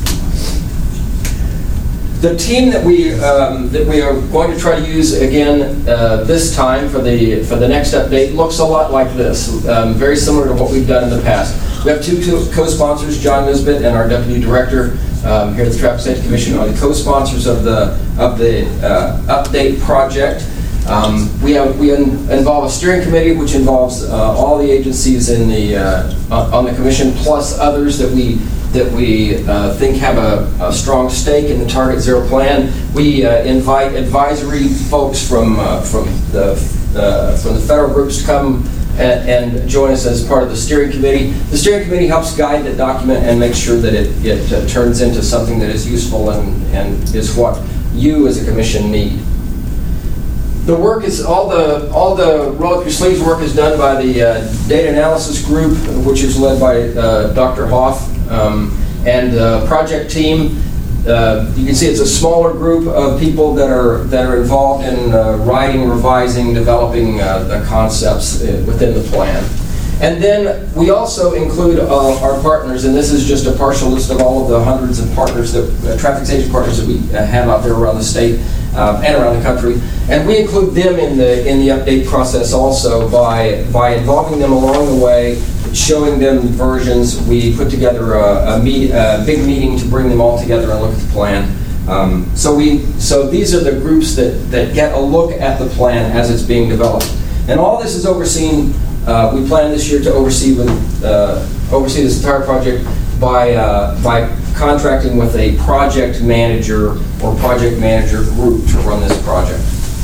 The team that we um, that we are going to try to use again uh, this time for the for the next update looks a lot like this, um, very similar to what we've done in the past. We have two, two co-sponsors, John Nisbet and our deputy director um, here at the Traffic Safety Commission, are the co-sponsors of the of the uh, update project. Um, we have we in, involve a steering committee, which involves uh, all the agencies in the uh, on the commission, plus others that we. that we uh, think have a, a strong stake in the Target Zero plan. We uh, invite advisory folks from uh, from the uh, from the federal groups to come and, and join us as part of the steering committee. The steering committee helps guide the document and make sure that it, it uh, turns into something that is useful and, and is what you as a commission need. The work is, all the all the roll up your sleeves work is done by the uh, data analysis group, which is led by uh, Doctor Hoff. Um, and the project team, uh, you can see it's a smaller group of people that are that are involved in uh, writing, revising, developing uh, the concepts within the plan. And then we also include uh, our partners, and this is just a partial list of all of the hundreds of partners, that uh, traffic safety partners that we uh, have out there around the state uh, and around the country. And we include them in the in the update process also by by involving them along the way, showing them versions. We put together a, a, meet, a big meeting to bring them all together and look at the plan. Um, so we so these are the groups that that get a look at the plan as it's being developed, and all this is overseen. Uh, we plan this year to oversee with, uh, oversee this entire project by uh, by contracting with a project manager or project manager group to run this project.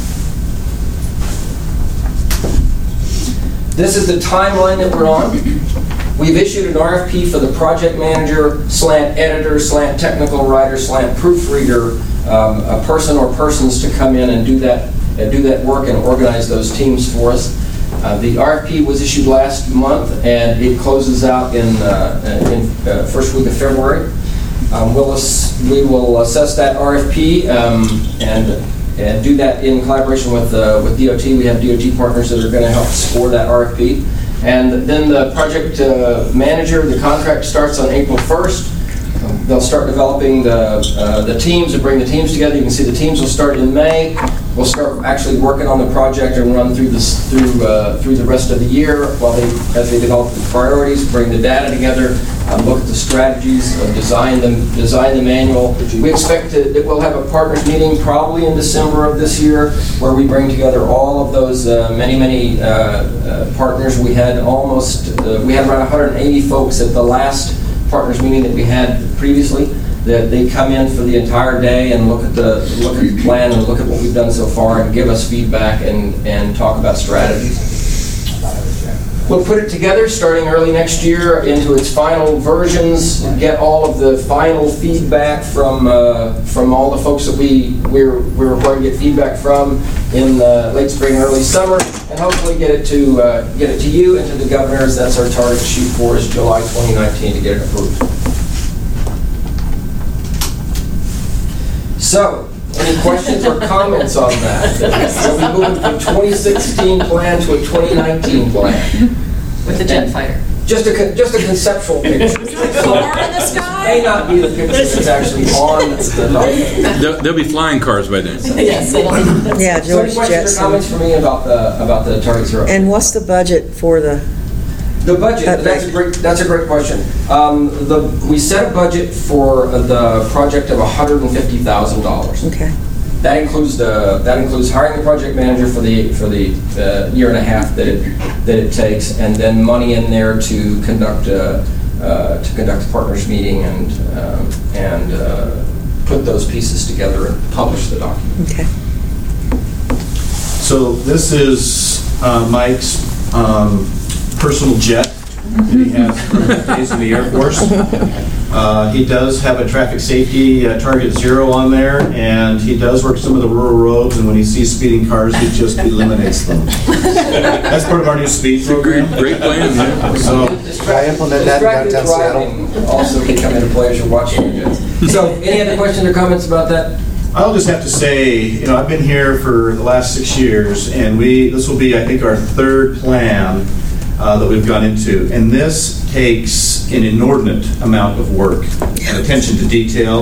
This is the timeline that we're on. We've issued an R F P for the project manager, slant editor, slant technical writer, slant proofreader, um, a person or persons to come in and do that uh, do that work and organize those teams for us. Uh, the R F P was issued last month, and it closes out in, uh, in uh, first week of February. Um, we'll we will assess that R F P um, and and do that in collaboration with uh, with D O T. We have D O T partners that are going to help score that R F P. And then the project uh, manager, the contract starts on April first. Um, they'll start developing the uh, the teams and bring the teams together. You can see the teams will start in May. We'll start actually working on the project and run through this through uh, through the rest of the year while they as they develop the priorities, bring the data together, um, look at the strategies, uh, design them, design the manual. We expect to, that we'll have a partners meeting probably in December of this year, where we bring together all of those uh, many many uh, uh, partners. We had almost uh, we had around one hundred eighty folks at the last partners meeting that we had previously. That they come in for the entire day and look at the look at the plan and look at what we've done so far and give us feedback and, and talk about strategies. We'll put it together starting early next year into its final versions, get all of the final feedback from uh, from all the folks that we we're we're required to get feedback from in uh, late spring, early summer, and hopefully get it to uh, get it to you and to the governors. That's our target shoot for is July twenty nineteen to get it approved. So, any questions or comments on that? We'll be moving from twenty sixteen plan to a twenty nineteen plan. With the jet fighter. Just a, just a conceptual picture. Car in the sky? May not be the picture that's actually on the document. There'll, there'll be flying cars by then. Yes. Yeah, So any George questions Jetson. or comments for me about the, about the Target Zero? And what's the budget for the The budget, That that's a big? great, that's a great question. Um, the, we set a budget for the project of one hundred fifty thousand dollars. Okay. That includes the, that includes hiring the project manager for the, for the uh, year and a half that it, that it takes, and then money in there to conduct a, uh, to conduct a partners meeting and, um, and uh, put those pieces together and publish the document. Okay. So this is uh, Mike's um, personal jet that he has from his days in the Air Force. Uh, he does have a traffic safety uh, target zero on there, and he does work some of the rural roads, and when he sees speeding cars, he just eliminates them. That's part of our new speed program. Great plan, yeah. So, Can I implement that in downtown Seattle? Distracted driving also can come into play as you're watching the jets. So, any other questions or comments about that? I'll just have to say, you know, I've been here for the last six years, and we this will be, I think, our third plan uh, that we've gone into. And this takes an inordinate amount of work and attention to detail,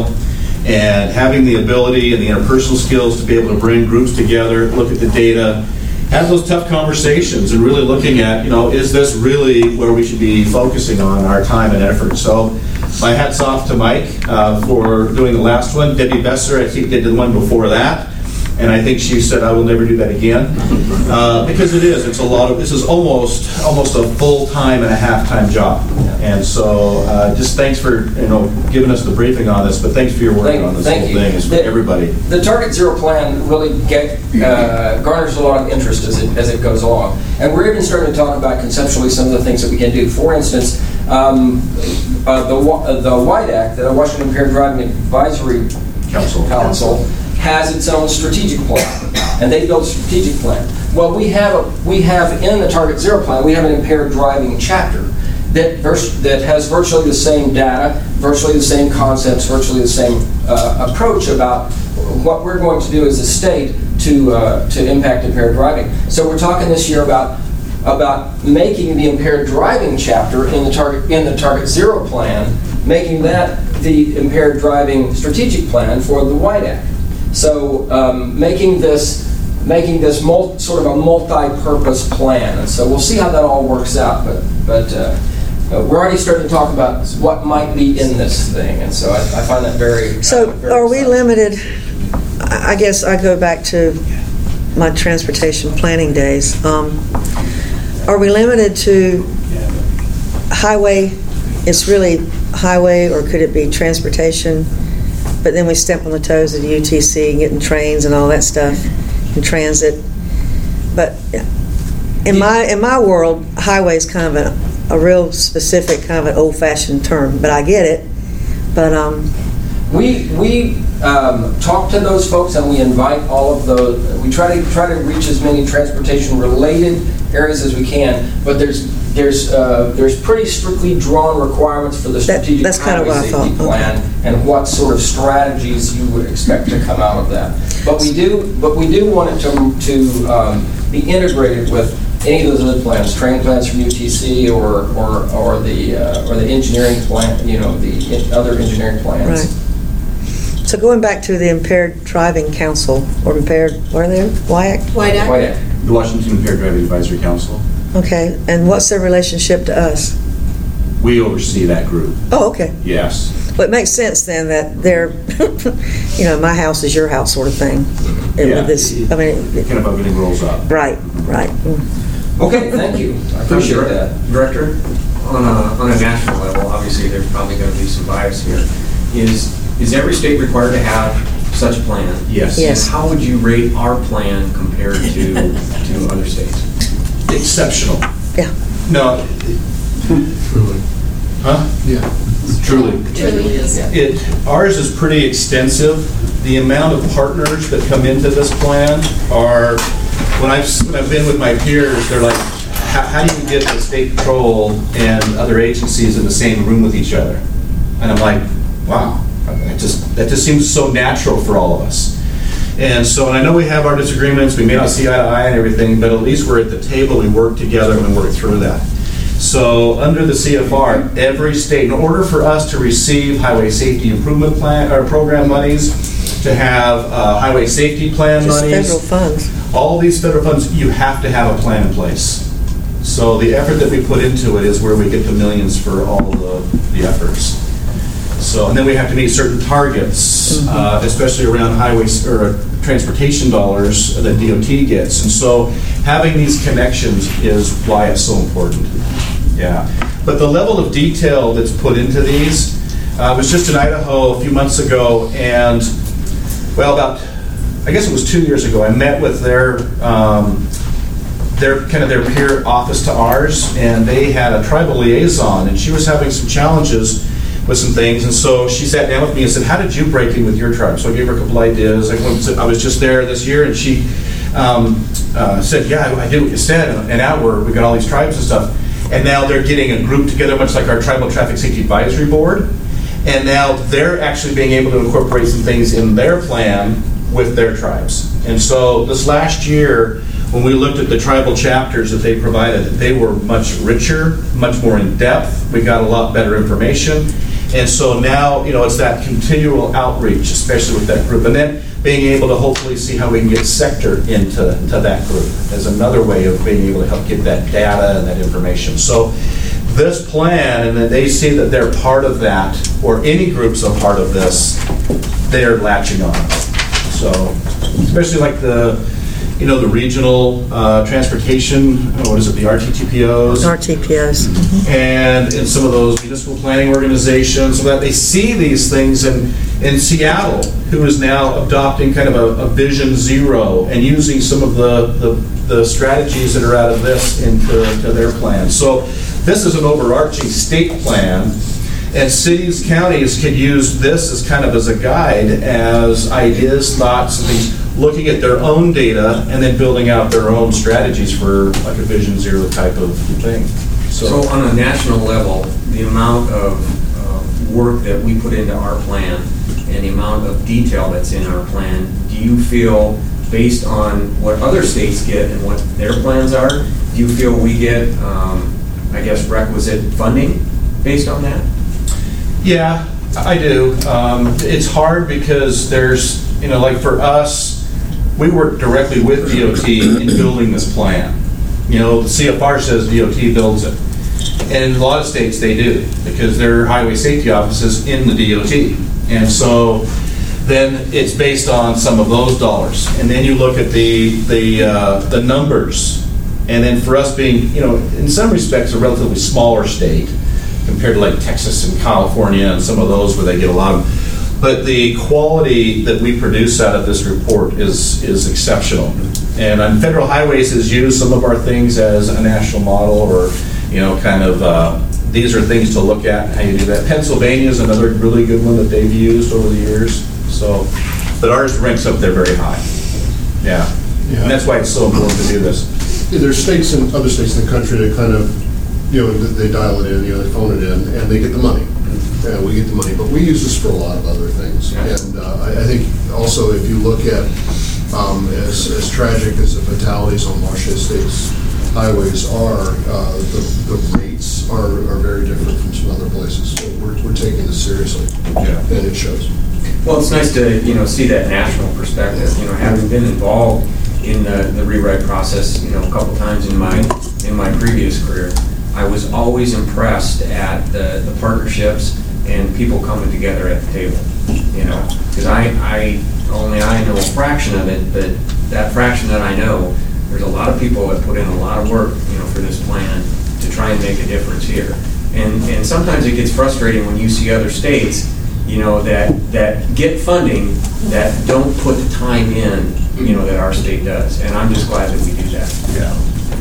and having the ability and the interpersonal skills to be able to bring groups together, look at the data, have those tough conversations, and really looking at, you know, is this really where we should be focusing on our time and effort? So my hat's off to Mike uh, for doing the last one. Debbie Besser, I think, did the one before that. And I think she said, I will never do that again. Uh, because it is, it's a lot of, this is almost almost a full-time and a half-time job. And so uh, just thanks for, you know, giving us the briefing on this, but thanks for your work Thank- on this thank whole you. thing. It's for The- everybody. The Target Zero plan really get, uh, garners a lot of interest as it, as it goes along. And we're even starting to talk about conceptually some of the things that we can do. For instance, um, uh, the, Wa- uh, the WIDE Act, the Washington Impaired Driving Advisory Council. Council, has its own strategic plan, and they build a strategic plan. Well, we have, a, we have in the Target Zero plan, we have an impaired driving chapter that, vers- that has virtually the same data, virtually the same concepts, virtually the same uh, approach about what we're going to do as a state to, uh, to impact impaired driving. So we're talking this year about, about making the impaired driving chapter in the Target, in the Target Zero plan, making that the impaired driving strategic plan for the WIDE Act. So um, making this making this mul- sort of a multi-purpose plan, and so we'll see how that all works out. But but uh, uh, we're already starting to talk about what might be in this thing, and so I, I find that very. So uh, very are we exciting. limited, I I guess I go back to my transportation planning days. Um, Are we limited to highway, it's really highway, or could it be transportation? But then we step on the toes of the U T C and getting trains and all that stuff, and transit. But in my in my world, highway is kind of a, a real specific, kind of an old-fashioned term, but I get it. But um, We we um, talk to those folks, and we invite all of those. We try to try to reach as many transportation-related areas as we can. But there's there's uh, there's pretty strictly drawn requirements for the strategic that's kind of highway what I safety thought. plan, Okay. and what sort of strategies you would expect to come out of that. But we do but we do want it to to um, be integrated with any of those other plans, training plans from U T C, or or or the uh, or the engineering plan, you know, the in- other engineering plans. Right. So going back to the Impaired Driving Council, or impaired, what are they, W I A C? Why that? Why that? The Washington Impaired Driving Advisory Council. Okay, and what's their relationship to us? We oversee that group. Oh, okay. Yes. Well, it makes sense then that they're, you know, my house is your house sort of thing. It- Yeah. with this, I mean, it- Kind of everything rolls up. right, right. Mm. Okay, thank you. I appreciate that. Director, on a, on a national level, obviously there's probably going to be some bias here. Is, is every state required to have such a plan? Yes. Yes. And how would you rate our plan compared to, to other states? Exceptional. Yeah. No. Truly. Huh? Yeah. Truly. Truly is. It, ours is pretty extensive. The amount of partners that come into this plan are, when I've, when I've been with my peers, they're like, how, how do you get the state patrol and other agencies in the same room with each other? And I'm like, wow, that just, that just seems so natural for all of us. And so, and I know we have our disagreements, we may not see eye to eye and everything, but at least we're at the table, we work together and we work through that. So under the C F R, every state, in order for us to receive highway safety improvement plan, or program monies, to have uh, highway safety plan Just monies, federal funds. all these federal funds, you have to have a plan in place. So the effort that we put into it is where we get the millions for all the, the efforts. So, and then we have to meet certain targets, uh, especially around highways or transportation dollars that D O T gets. And so having these connections is why it's so important. Yeah. But the level of detail that's put into these, uh, I was just in Idaho a few months ago, and, well, about, I guess it was two years ago, I met with their, um, their kind of their peer office to ours, and they had a tribal liaison, and she was having some challenges with some things, and so she sat down with me and said, how did you break in with your tribe? So I gave her a couple ideas. I, went, I was just there this year, and she um, uh, said, yeah, I, I did what you said, and now we're, we got all these tribes and stuff. And now they're getting a group together, much like our Tribal Traffic Safety Advisory Board, and now they're actually being able to incorporate some things in their plan with their tribes. And so this last year, when we looked at the tribal chapters that they provided, they were much richer, much more in depth. We got a lot better information. And so now, you know, it's that continual outreach, especially with that group. And then being able to hopefully see how we can get sector into to that group as another way of being able to help get that data and that information. So this plan, and then they see that they're part of that, or any group's a part of this, they're latching on. So, especially like the, you know, the regional uh, transportation, what is it, the R T T P Os? R T P Os. Mm-hmm. And in some of those municipal planning organizations, so that they see these things. in in Seattle, who is now adopting kind of a, a vision zero and using some of the, the, the strategies that are out of this into to their plan. So this is an overarching state plan, and cities, counties could use this as kind of as a guide, as ideas, thoughts, and things, looking at their own data and then building out their own strategies for like a vision zero type of thing. So, so on a national level, the amount of uh, work that we put into our plan and the amount of detail that's in our plan, do you feel, based on what other states get and what their plans are, do you feel we get, um, I guess, requisite funding based on that? Yeah, I do. Um, it's hard because there's, you know, like for us, we work directly with D O T in building this plan. You know, the C F R says D O T builds it. And in a lot of states they do, because there are highway safety offices in the D O T. And so then it's based on some of those dollars. And then you look at the the uh, the numbers. And then for us being, you know, in some respects a relatively smaller state compared to like Texas and California and some of those where they get a lot of, but the quality that we produce out of this report is is exceptional. And on Federal Highways has used some of our things as a national model, or, you know, kind of, uh, these are things to look at, how you do that. Pennsylvania is another really good one that they've used over the years. So, but ours ranks up there very high. Yeah. yeah. And that's why it's so important to do this. Yeah, there's states and other states in the country that kind of, you know, they dial it in, you know, they phone it in, and they get the money. Yeah, we get the money, but we use this for a lot of other things. Yeah. And uh, I, I think also if you look at, um, as, as tragic as the fatalities on Washington State's highways are, uh, the, the rates are, are very different from some other places. So we're, we're taking this seriously, yeah. And it shows. Well, it's nice to, you know, see that national perspective. You know, having been involved in the, the rewrite process, you know, a couple times in my in my previous career, I was always impressed at the, the partnerships and people coming together at the table. You know, because I, I only I know a fraction of it, but that fraction that I know, there's a lot of people that put in a lot of work, you know, for this plan to try and make a difference here. And and sometimes it gets frustrating when you see other states, you know, that that get funding that don't put the time in, you know, that our state does. And I'm just glad that we do that. Yeah.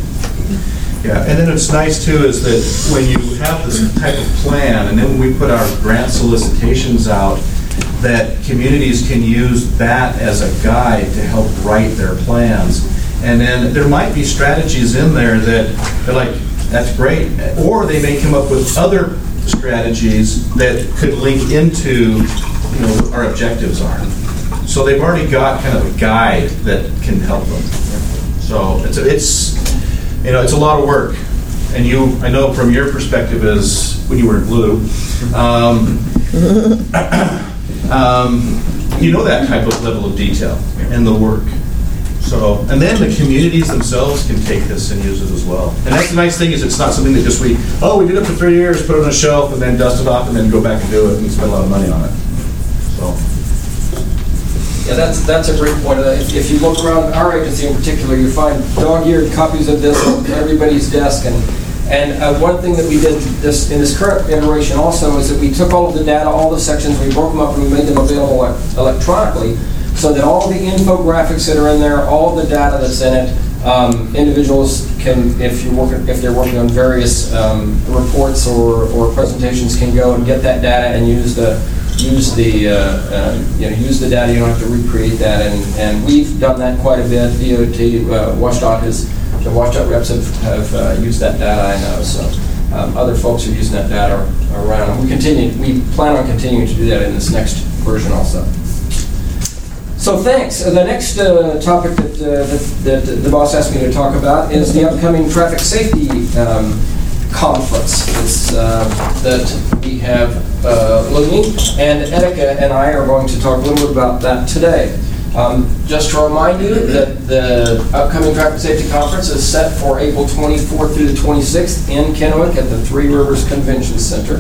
Yeah, and then it's nice too is that when you have this type of plan, and then when we put our grant solicitations out, that communities can use that as a guide to help write their plans. And then there might be strategies in there that they're like, that's great. Or they may come up with other strategies that could link into, you know, what our objectives are. So they've already got kind of a guide that can help them. So it's a, it's you know it's a lot of work, and you I know from your perspective is when you were in Blue, um, um, you know that type of level of detail and the work. So, and then the communities themselves can take this and use it as well. And that's the nice thing, is it's not something that just we, oh, we did it for three years, put it on a shelf, and then dust it off, and then go back and do it, and spend a lot of money on it. So. Yeah, that's that's a great point. If, if you look around our agency in particular, you find dog-eared copies of this on everybody's desk. And and uh, one thing that we did this in this current iteration also is that we took all of the data, all the sections, we broke them up, and we made them available electronically, so that all the infographics that are in there, all the data that's in it, um, individuals can, if you're working, if they're working on various um, reports or, or presentations, can go and get that data and use the use the uh, uh, you know use the data. You don't have to recreate that, and and we've done that quite a bit. D O T, uh, WashDOT has, the WashDOT reps have, have uh, used that data. I know, so um, other folks are using that data around. We continue. We plan on continuing to do that in this next version also. So thanks. Uh, the next uh, topic that, uh, that, that the boss asked me to talk about is the upcoming traffic safety um, conference it's, uh, that we have uh, looming, and Etika and I are going to talk a little bit about that today. Um, just to remind you that the upcoming traffic safety conference is set for April twenty-fourth through the twenty-sixth in Kennewick at the Three Rivers Convention Center.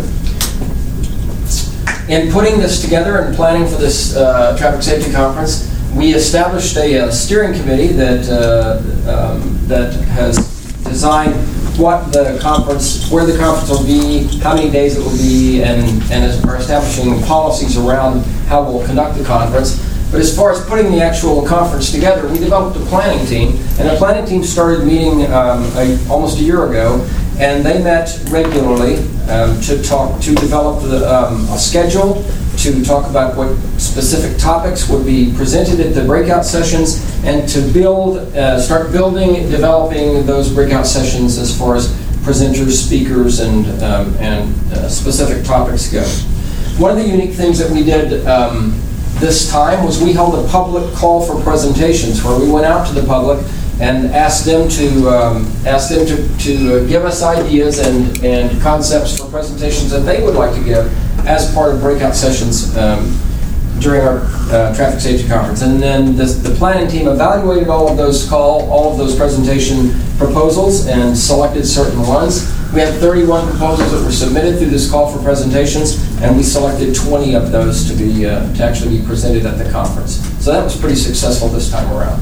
In putting this together and planning for this uh, traffic safety conference, we established a, a steering committee that uh, um, that has designed what the conference, where the conference will be, how many days it will be, and and is, are establishing policies around how we'll conduct the conference. But as far as putting the actual conference together, we developed a planning team, and the planning team started meeting um, a, almost a year ago, and they met regularly um, to talk, to develop the, um, a schedule, to talk about what specific topics would be presented at the breakout sessions, and to build, uh, start building, developing those breakout sessions as far as presenters, speakers, and um, and uh, specific topics go. One of the unique things that we did um, this time was we held a public call for presentations, where we went out to the public and asked them to um, ask them to, to uh, give us ideas and, and concepts for presentations that they would like to give as part of breakout sessions um, during our uh, traffic safety conference. And then this, the planning team evaluated all of those call, all of those presentation proposals and selected certain ones. We had thirty-one proposals that were submitted through this call for presentations, and we selected twenty of those to be uh, to actually be presented at the conference. So that was pretty successful this time around.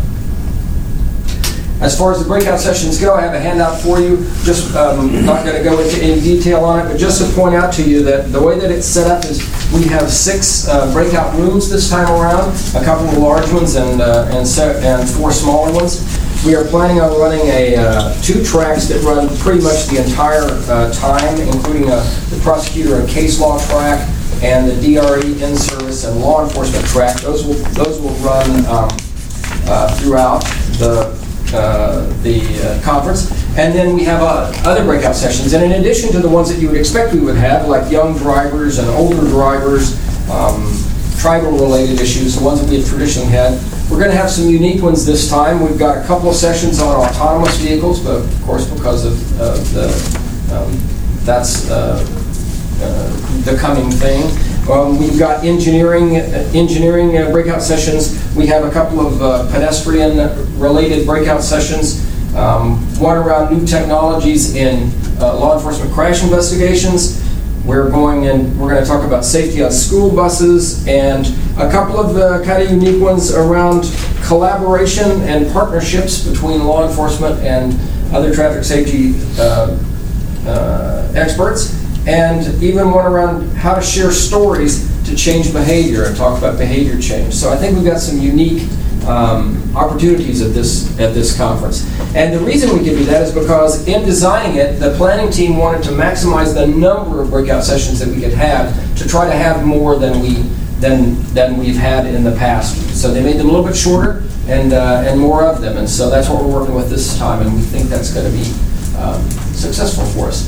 As far as the breakout sessions go, I have a handout for you. Just um, not going to go into any detail on it, but just to point out to you that the way that it's set up is we have six uh, breakout rooms this time around, a couple of large ones and uh, and, so, and four smaller ones. We are planning on running a uh, two tracks that run pretty much the entire uh, time, including uh, the prosecutor and case law track and the D R E in-service and law enforcement track. Those will those will run um, uh, throughout the uh, the uh, conference. And then we have uh, other breakout sessions. And in addition to the ones that you would expect we would have, like young drivers and older drivers, um, tribal-related issues, the ones that we have traditionally had, we're going to have some unique ones this time. We've got a couple of sessions on autonomous vehicles, but of course because of, of the, um, that's uh, uh, the coming thing. Um, we've got engineering uh, engineering uh, breakout sessions. We have a couple of uh, pedestrian-related breakout sessions. Um, one around new technologies in uh, law enforcement crash investigations. We're going in, we're going to talk about safety on school buses, and a couple of uh, kind of unique ones around collaboration and partnerships between law enforcement and other traffic safety uh, uh, experts, and even one around how to share stories to change behavior and talk about behavior change. So I think we've got some unique um, opportunities at this at this conference. And the reason we give you that is because in designing it, the planning team wanted to maximize the number of breakout sessions that we could have to try to have more than we than than we've had in the past. So they made them a little bit shorter and uh, and more of them. And so that's what we're working with this time, and we think that's going to be um, successful for us.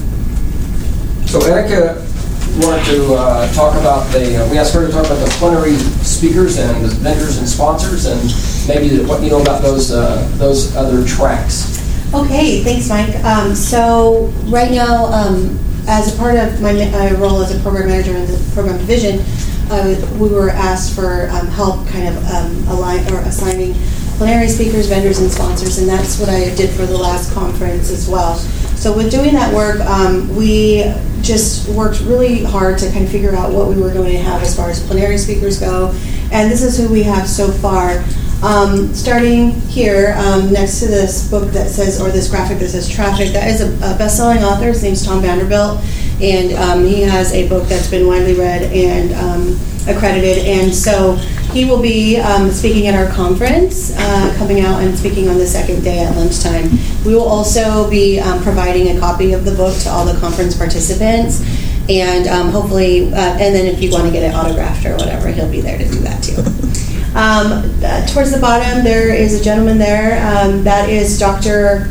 So Etika wanted to uh, talk about the, uh, we asked her to talk about the plenary speakers and the vendors and sponsors, and maybe what you know about those uh, those other tracks. Okay, thanks, Mike. Um, so right now, um, as a part of my uh, role as a program manager in the program division, uh, we were asked for um, help kind of um, align or assigning plenary speakers, vendors, and sponsors, and that's what I did for the last conference as well. So with doing that work, um, we just worked really hard to kind of figure out what we were going to have as far as plenary speakers go, and this is who we have so far. Um, starting here, um, next to this book that says, or this graphic that says traffic, that is a, a best-selling author. His name's Tom Vanderbilt, and um, he has a book that's been widely read and um, accredited, and so he will be um, speaking at our conference, uh, coming out and speaking on the second day at lunchtime. We will also be um, providing a copy of the book to all the conference participants, and um, hopefully, uh, and then if you want to get it autographed or whatever, he'll be there to do that too. Um, uh, towards the bottom, there is a gentleman there. Um, that is Doctor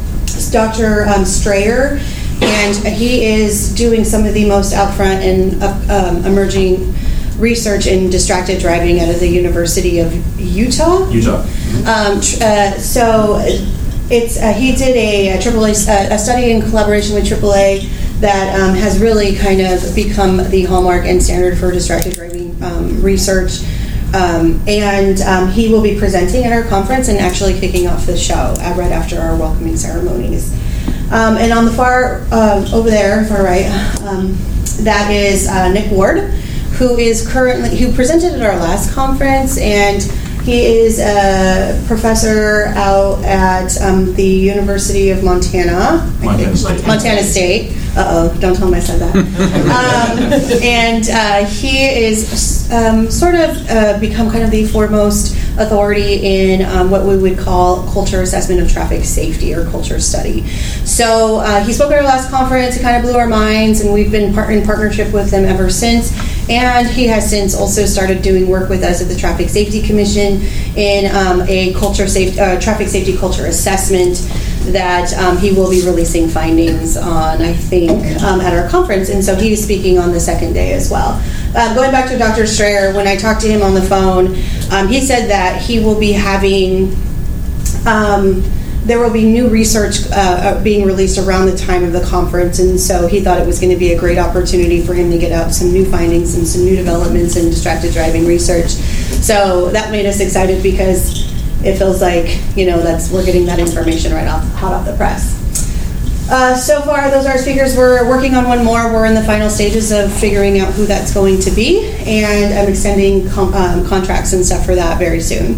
Doctor Um, Strayer, and he is doing some of the most upfront and uh, um, emerging research in distracted driving out of the University of Utah. Utah. Um, tr- uh, so it's uh, he did a, a triple A uh, a study in collaboration with triple A that um, has really kind of become the hallmark and standard for distracted driving um, research. Um, and um, he will be presenting at our conference and actually kicking off the show uh, right after our welcoming ceremonies. Um, and on the far uh, over there, far right, um, that is uh, Nick Ward, who is currently who presented at our last conference, and he is a professor out at um, the University of Montana. Montana State. Montana State. Uh-oh, don't tell him I said that. um, and uh, he is um, sort of uh, become kind of the foremost authority in um, what we would call culture assessment of traffic safety or culture study. So uh, he spoke at our last conference. It kind of blew our minds, and we've been part- in partnership with him ever since. And he has since also started doing work with us at the Traffic Safety Commission in um, a culture safe, uh, traffic safety culture assessment that um, he will be releasing findings on, I think, um, at our conference. And so he is speaking on the second day as well. Uh, going back to Doctor Strayer, when I talked to him on the phone, um, he said that he will be having, um, there will be new research uh, being released around the time of the conference, and so he thought it was going to be a great opportunity for him to get out some new findings and some new developments in distracted driving research. So that made us excited because it feels like, you know, that's we're getting that information right off, hot off the press. Uh, so far, those are our speakers. We're working on one more. We're in the final stages of figuring out who that's going to be, and I'm extending com- um, contracts and stuff for that very soon.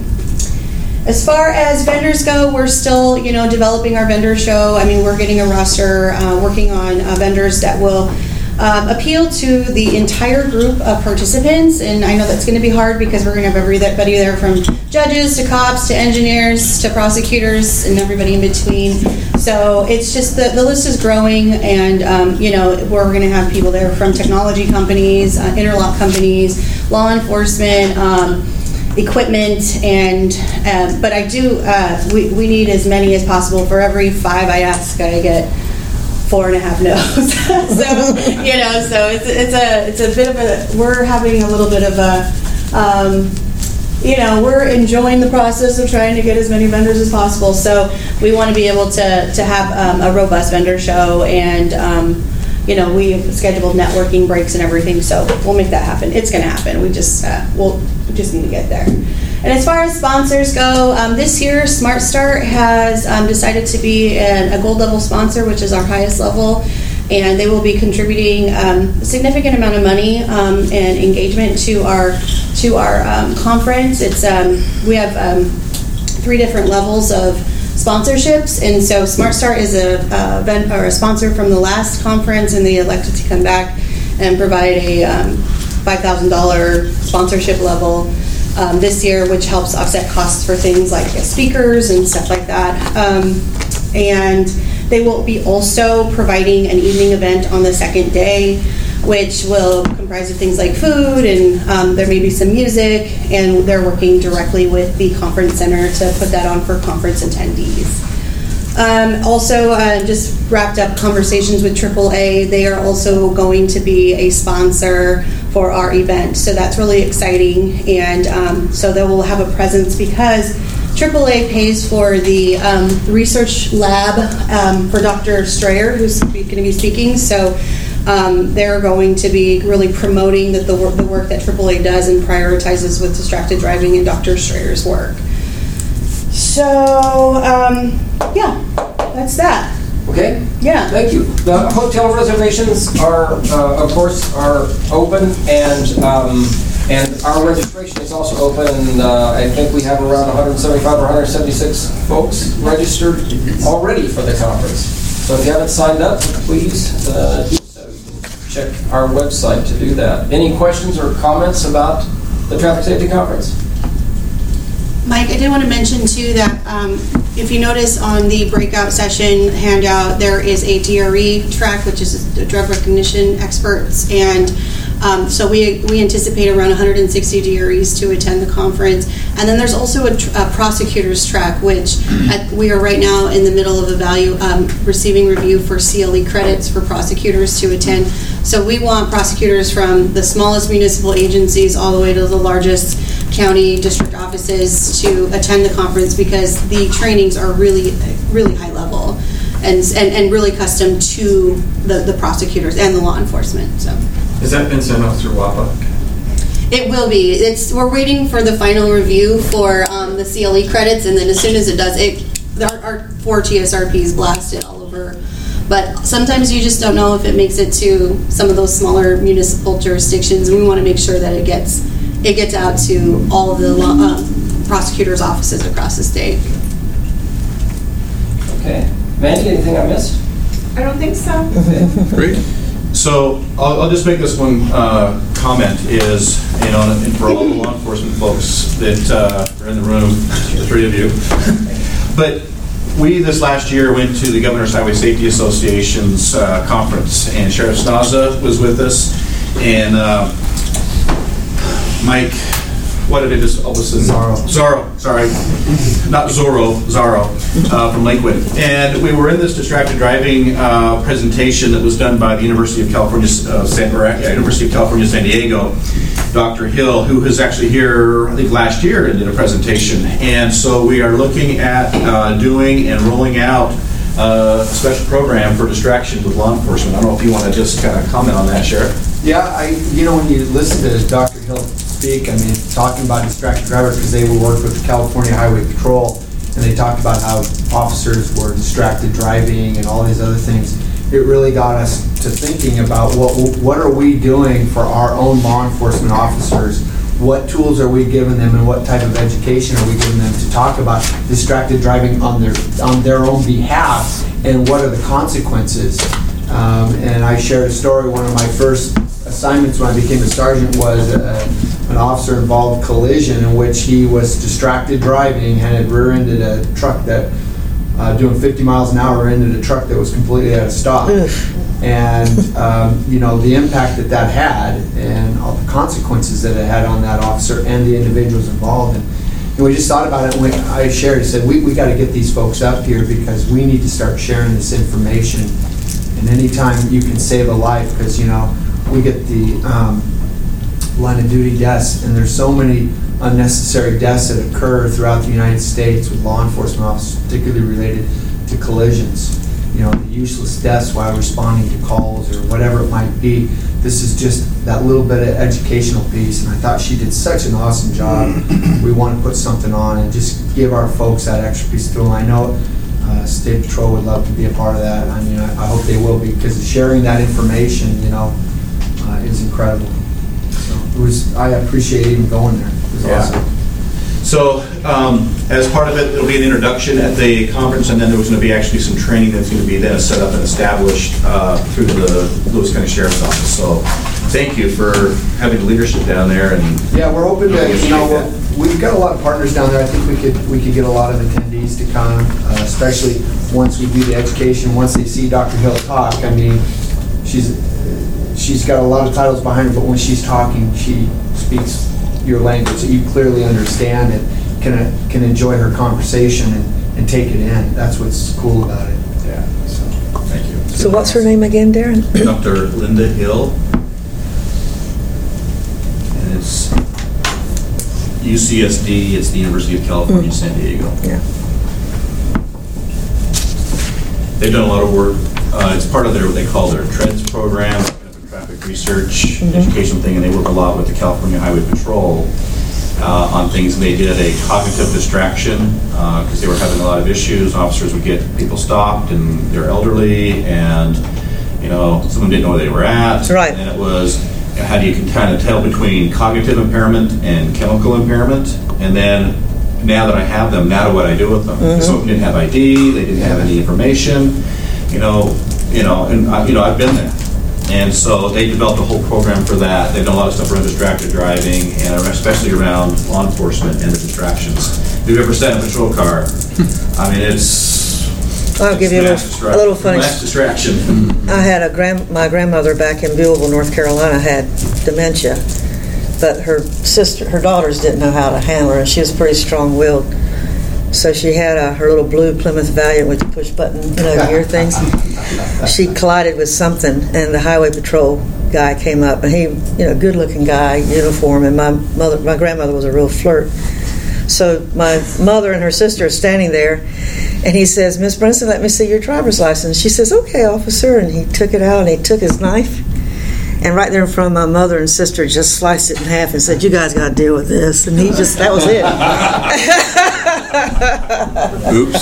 As far as vendors go, we're still, you know, developing our vendor show. I mean, we're getting a roster, uh, working on uh, vendors that will um, appeal to the entire group of participants. And I know that's going to be hard because we're going to have everybody there, from judges to cops to engineers to prosecutors and everybody in between. So it's just the, the list is growing, and um, you know, we're going to have people there from technology companies, uh, interlock companies, law enforcement, um, equipment, and uh, but I do uh, we, we need as many as possible. For every five I ask, I get four and a half no's. So you know, so it's it's a it's a bit of a we're having a little bit of a um, you know, we're enjoying the process of trying to get as many vendors as possible. So we want to be able to to have um, a robust vendor show, and um, you know, we scheduled networking breaks and everything. So we'll make that happen. It's going to happen. We just uh, we'll we just need to get there. And as far as sponsors go, um, this year Smart Start has um, decided to be an, a gold level sponsor, which is our highest level. And they will be contributing um, a significant amount of money um, and engagement to our to our um, conference. It's um, we have um, three different levels of sponsorships, and so Smart Start is a, a event or a sponsor from the last conference, and they elected to come back and provide a um, five thousand dollars sponsorship level um, this year, which helps offset costs for things like speakers and stuff like that. Um, and they will be also providing an evening event on the second day, which will comprise of things like food, and um, there may be some music, and they're working directly with the conference center to put that on for conference attendees. Um, also, uh, just wrapped up conversations with triple A. They are also going to be a sponsor for our event, so that's really exciting, and um, so they will have a presence because triple A pays for the um, research lab um, for Doctor Strayer, who's going to be speaking. So um, they're going to be really promoting that the work, the work that triple A does and prioritizes with distracted driving and Doctor Strayer's work. So, um, yeah, that's that. Okay? Yeah. Thank you. The hotel reservations are, uh, of course, are open, and um, and our registration is also open. And uh, I think we have around one hundred seventy-five or one hundred seventy-six folks registered already for the conference. So if you haven't signed up, please uh, do so. You can check our website to do that. Any questions or comments about the Traffic Safety Conference? Mike, I did want to mention too that um, if you notice on the breakout session handout, there is a D R E track, which is a drug recognition experts, and um, so we we anticipate around one hundred sixty D R Es to attend the conference. And then there's also a, tr- a prosecutors track, which at, we are right now in the middle of a value um, receiving review for C L E credits for prosecutors to attend. So we want prosecutors from the smallest municipal agencies all the way to the largest county district offices to attend the conference, because the trainings are really, really high level and and, and really custom to the, the prosecutors and the law enforcement. So Has that been sent out through WAPA? it will be. It's we're waiting for the final review for um, the C L E credits, and then as soon as it does, it our, our four T S R Ps blast it all over. But sometimes you just don't know if it makes it to some of those smaller municipal jurisdictions, and we want to make sure that it gets it gets out to all of the law, uh, prosecutors' offices across the state. Okay. Mandy, anything I missed? I don't think so. Great. So I'll, I'll just make this one uh, comment is, you know, and for all the law enforcement folks that uh, are in the room, the three of you, but we this last year went to the Governor's Highway Safety Association's uh, conference, and Sheriff Snaza was with us, and uh, Mike, what did I just all of a sudden? Zorro. Zorro, sorry. Not Zorro, Zorro, uh, from Lakewood. And we were in this distracted driving uh, presentation that was done by the University of California, uh, San, or, yeah, University of California, San Diego. Doctor Hill, who was actually here, I think, last year and did a presentation. And so we are looking at uh, doing and rolling out uh, a special program for distraction with law enforcement. I don't know if you want to just kind of comment on that, Sheriff. Yeah, I, you know, when you listen to Doctor Hill speak, I mean, talking about distracted drivers, because they were working with the California Highway Patrol, and they talked about how officers were distracted driving and all these other things. It really got us to thinking about what what are we doing for our own law enforcement officers? What tools are we giving them, and what type of education are we giving them to talk about distracted driving on their on their own behalf, and what are the consequences? Um, and I shared a story. One of my first assignments when I became a sergeant was a, an officer-involved collision in which he was distracted driving and had rear-ended a truck that, uh, doing fifty miles an hour, rear-ended a truck that was completely out of stop. And, um, you know, the impact that that had and all the consequences that it had on that officer and the individuals involved. And, and we just thought about it, and we, I shared, I said, we, we got to get these folks up here because we need to start sharing this information. And anytime you can save a life, because, you know, we get the um, line of duty deaths, and there's so many unnecessary deaths that occur throughout the United States with law enforcement officers, particularly related to collisions. You know, the useless deaths while responding to calls or whatever it might be. This is just that little bit of educational piece, and I thought she did such an awesome job. We want to put something on and just give our folks that extra piece of tool. I know uh, State Patrol would love to be a part of that. I mean, I, I hope they will be, because sharing that information, you know, uh, is incredible. So it was, I appreciate even going there. It was Yeah. awesome. So um, as part of it, there'll be an introduction at the conference, and then there was going to be actually some training that's going to be then set up and established uh, through the Lewis County Sheriff's Office. So thank you for having the leadership down there. And yeah, we're hoping to, you know, we're, we've got a lot of partners down there. I think we could we could get a lot of attendees to come, uh, especially once we do the education, once they see Doctor Hill talk. I mean, she's she's got a lot of titles behind her, but when she's talking, she speaks your language that you clearly understand and can uh, can enjoy her conversation and, and take it in. That's what's cool about it. Yeah. So thank you. So what's her name again, Darren? Doctor Linda Hill, and it's U C S D. It's the University of California, mm. San Diego. Yeah. They've done a lot of work. Uh, it's part of their what they call their TREADS program. Traffic research, mm-hmm. education thing, and they work a lot with the California Highway Patrol uh, on things, and they did a cognitive distraction because they were having a lot of issues. Officers would get people stopped, and they're elderly, and you know, some of them didn't know where they were at. Right. And it was, how do you kind of tell between cognitive impairment and chemical impairment? And then now that I have them, now what do I do with them? Mm-hmm. Some of them didn't have I D, they didn't have any information, you know, you know, and I, you know, I've been there. And so they developed a whole program for that. They've done a lot of stuff around distracted driving, and especially around law enforcement and the distractions. If you've ever sat in a patrol car, I mean, it's I'll give you a little, a little funny. Mass distraction. I had a grand, my grandmother back in Belleville, North Carolina, had dementia, but her sister, her daughters didn't know how to handle her, and she was pretty strong-willed. So she had a, her little blue Plymouth Valiant with the push button, you know, gear things. She collided with something, and the highway patrol guy came up, and he, you know, good-looking guy, uniform, and my mother, my grandmother was a real flirt. So my mother and her sister are standing there, and he says, "Miss Brunson, let me see your driver's license." She says, "Okay, officer," and he took it out, and he took his knife, and right there in front of my mother and sister just sliced it in half and said, "You guys got to deal with this," and he just, that was it. Oops.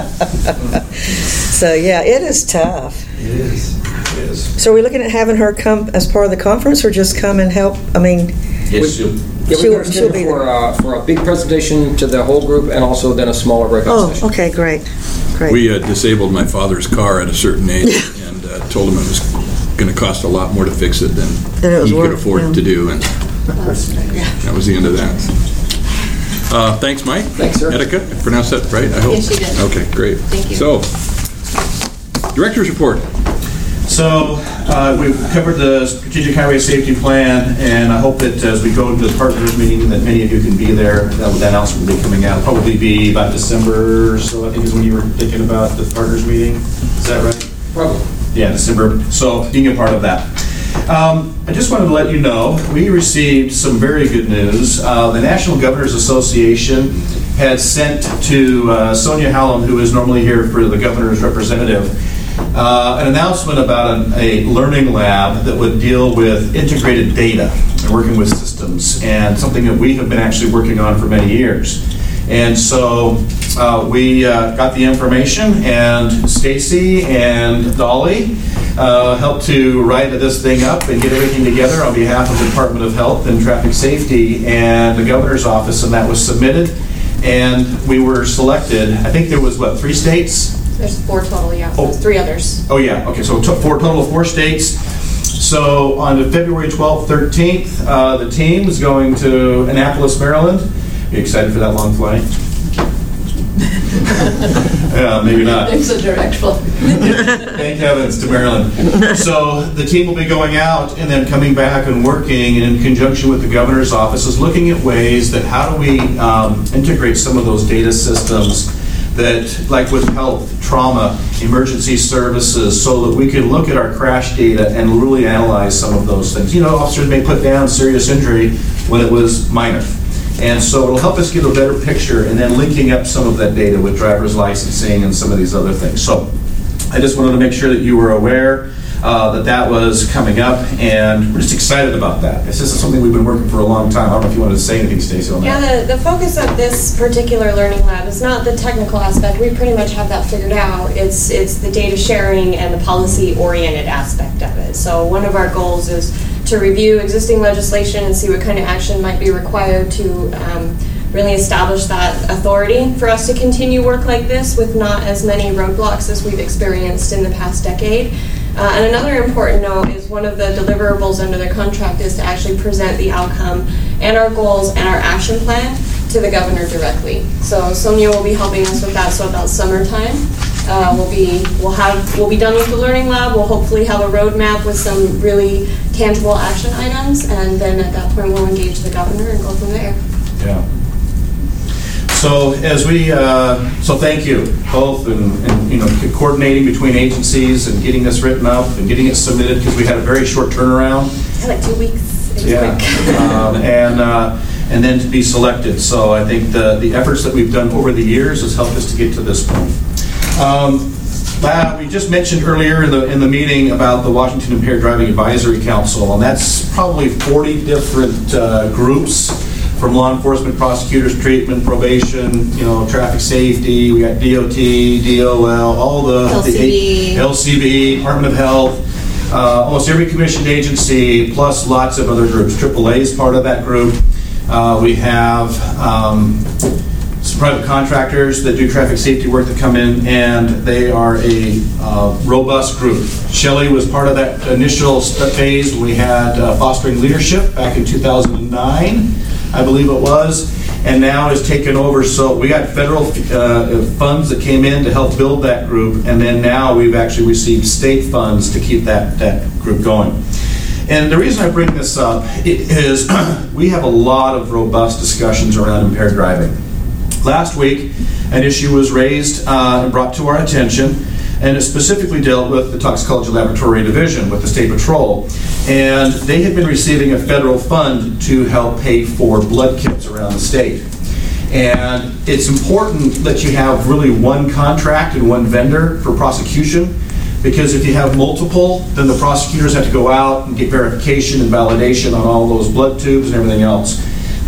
So yeah, it is tough. It is. It is. So are we looking at having her come as part of the conference, or just come and help? I mean, Yes, she'll, Yeah, She'll- we're going she'll to be for, uh, for a big presentation to the whole group, and also then a smaller breakout oh, session. okay, great, great. We uh, disabled my father's car at a certain age and uh, told him it was going to cost a lot more to fix it than Than it was he could worth, afford yeah. to do, and that was the end of that. Uh, thanks, Mike. Thanks, sir. Etika, I pronounced that right, I hope? Yes, you did. Okay, great. Thank you. So, Director's report. So uh, we've covered the strategic highway safety plan, and I hope that as we go to the partners meeting that many of you can be there. That that announcement will be coming out, probably be about December or so, I think is when you were thinking about the partners meeting. Is that right? Probably. Yeah, December. So being a part of that. Um, I just wanted to let you know, we received some very good news. Uh, the National Governors Association had sent to uh, Sonia Hallam, who is normally here for the governor's representative, uh, an announcement about an, a learning lab that would deal with integrated data and working with systems, and something that we have been actually working on for many years. And so uh, we uh, got the information, and Stacy and Dolly uh, helped to write this thing up and get everything together on behalf of the Department of Health and Traffic Safety and the Governor's Office, and that was submitted. And we were selected. I think there was, what, three states? There's four total, yeah. Oh. Three others. Oh, yeah. Okay, so to- four total of four states. So on February twelfth, thirteenth, uh, the team is going to Annapolis, Maryland. You excited for that long flight? Yeah, maybe not. It's a direct flight. Thank heavens, to Maryland. So the team will be going out and then coming back and working in conjunction with the governor's offices, looking at ways that how do we um, integrate some of those data systems that, like with health, trauma, emergency services, so that we can look at our crash data and really analyze some of those things. You know, officers may put down serious injury when it was minor. And so it'll help us get a better picture, and then linking up some of that data with driver's licensing and some of these other things. So I just wanted to make sure that you were aware uh, that that was coming up, and we're just excited about that. This is something we've been working for a long time. I don't know if you wanted to say anything, Stacey, on that. Yeah, the, the focus of this particular learning lab is not the technical aspect. We pretty much have that figured out. It's it's the data sharing and the policy-oriented aspect of it. So one of our goals is to review existing legislation and see what kind of action might be required to um, really establish that authority for us to continue work like this with not as many roadblocks as we've experienced in the past decade. Uh, and another important note is one of the deliverables under the contract is to actually present the outcome and our goals and our action plan to the governor directly. So Sonia will be helping us with that. So about summertime, uh, we'll be we'll have we'll be done with the learning lab. We'll hopefully have a roadmap with some really tangible action items, and then at that point we'll engage the governor and go from there. Yeah. So as we, uh, so thank you both, and, and you know, coordinating between agencies and getting this written up and getting it submitted, because we had a very short turnaround. Yeah, like two weeks. It was Yeah, quick. um, and uh, and then to be selected. So I think the the efforts that we've done over the years has helped us to get to this point. Um, uh, we just mentioned earlier in the in the meeting about the Washington Impaired Driving Advisory Council, and that's probably forty different uh, groups from law enforcement, prosecutors, treatment, probation, you know, traffic safety, we got D O T, D O L, all the... L C B. the L C B, Department of Health, uh, almost every commissioned agency, plus lots of other groups. triple A is part of that group. Uh, we have um, some private contractors that do traffic safety work that come in, and they are a uh, robust group. Shelley was part of that initial phase. We had uh, fostering leadership back in two thousand nine, I believe it was, and now has taken over. So we got federal uh, funds that came in to help build that group, and then now we've actually received state funds to keep that, that group going. And the reason I bring this up is we have a lot of robust discussions around impaired driving. Last week, an issue was raised uh, and brought to our attention, and it specifically dealt with the Toxicology Laboratory Division with the State Patrol. And they had been receiving a federal fund to help pay for blood kits around the state. And it's important that you have really one contract and one vendor for prosecution, because if you have multiple, then the prosecutors have to go out and get verification and validation on all those blood tubes and everything else.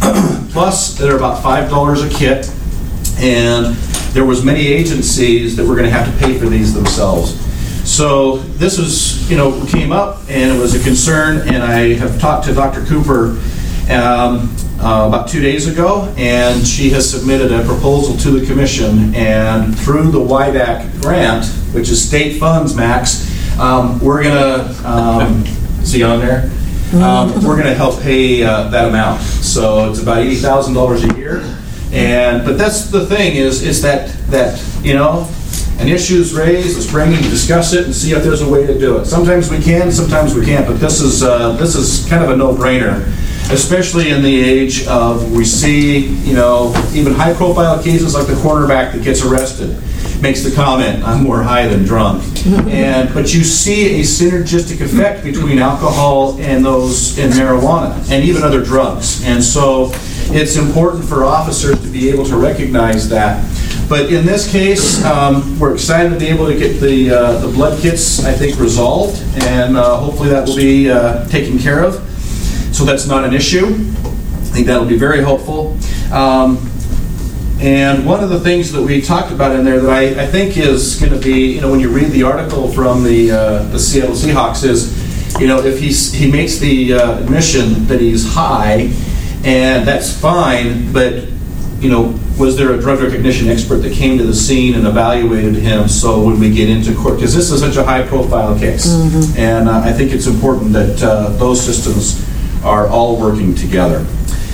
Plus, they're about five dollars a kit, and there was many agencies that were going to have to pay for these themselves. So this was, you know, came up, and it was a concern, and I have talked to Doctor Cooper um, uh, about two days ago, and she has submitted a proposal to the commission, and through the W I D A C grant, which is state funds, Max, um, we're going to, um, see on there? Um, we're going to help pay uh, that amount. So it's about eighty thousand dollars a year. And but that's the thing is, is that, that you know, an issue is raised, let's bring it and discuss it and see if there's a way to do it. Sometimes we can, sometimes we can't, but this is, uh, this is kind of a no-brainer, especially in the age of, we see, you know, even high-profile cases like the cornerback that gets arrested makes the comment, I'm more high than drunk. And but you see a synergistic effect between alcohol and those and marijuana and even other drugs. And so it's important for officers to be able to recognize that. But in this case, um, we're excited to be able to get the uh, the blood kits, I think, resolved, and uh, hopefully that will be uh, taken care of. So that's not an issue. I think that'll be very helpful. Um, And one of the things that we talked about in there that I, I think is going to be, you know, when you read the article from the uh, the Seattle Seahawks is, you know, if he's, he makes the uh, admission that he's high, and that's fine, but, you know, was there a drug recognition expert that came to the scene and evaluated him so when we get into court? Because this is such a high-profile case. Mm-hmm. And uh, I think it's important that uh, those systems are all working together.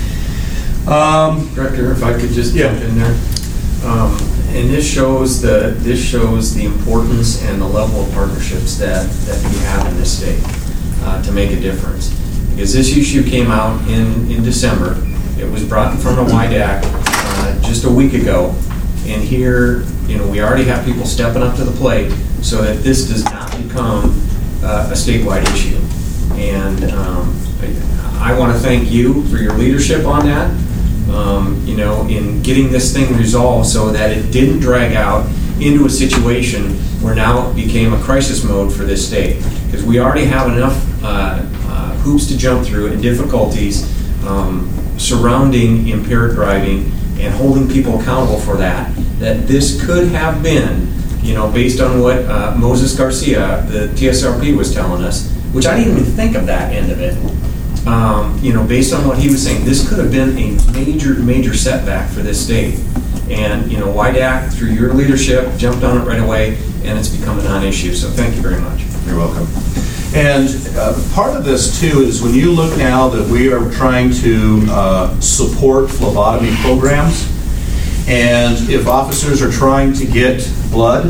Um, Director, if I could just jump in there. Um, and this shows the this shows the importance and the level of partnerships that, that we have in this state uh, to make a difference. Because this issue came out in, in December. It was brought in front of W I D A C uh, just a week ago. And here, you know, we already have people stepping up to the plate so that this does not become uh, a statewide issue. And um, I, I want to thank you for your leadership on that. Um, you know, in getting this thing resolved so that it didn't drag out into a situation where now it became a crisis mode for this state. Because we already have enough uh, uh, hoops to jump through and difficulties um, surrounding impaired driving and holding people accountable for that, that this could have been, you know, based on what uh, Moses Garcia, the T S R P, was telling us, which I didn't even think of that end of it. Um, you know, based on what he was saying, this could have been a major, major setback for this state. And, you know, W I D A C, through your leadership, jumped on it right away, and it's become a non-issue. So thank you very much. You're welcome. And uh, part of this, too, is when you look now that we are trying to uh, support phlebotomy programs, and if officers are trying to get blood,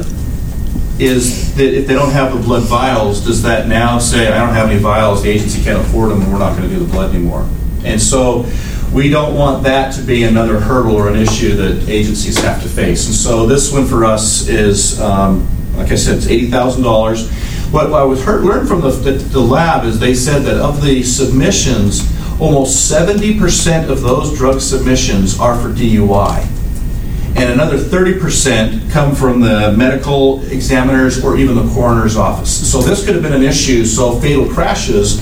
is that if they don't have the blood vials, does that now say, I don't have any vials, the agency can't afford them, and we're not going to do the blood anymore? And so we don't want that to be another hurdle or an issue that agencies have to face. And so this one for us is, um, like I said, it's eighty thousand dollars. What I was heard, learned from the, the, the lab is they said that of the submissions, almost seventy percent of those drug submissions are for D U I. And another thirty percent come from the medical examiners or even the coroner's office. So this could have been an issue. So fatal crashes,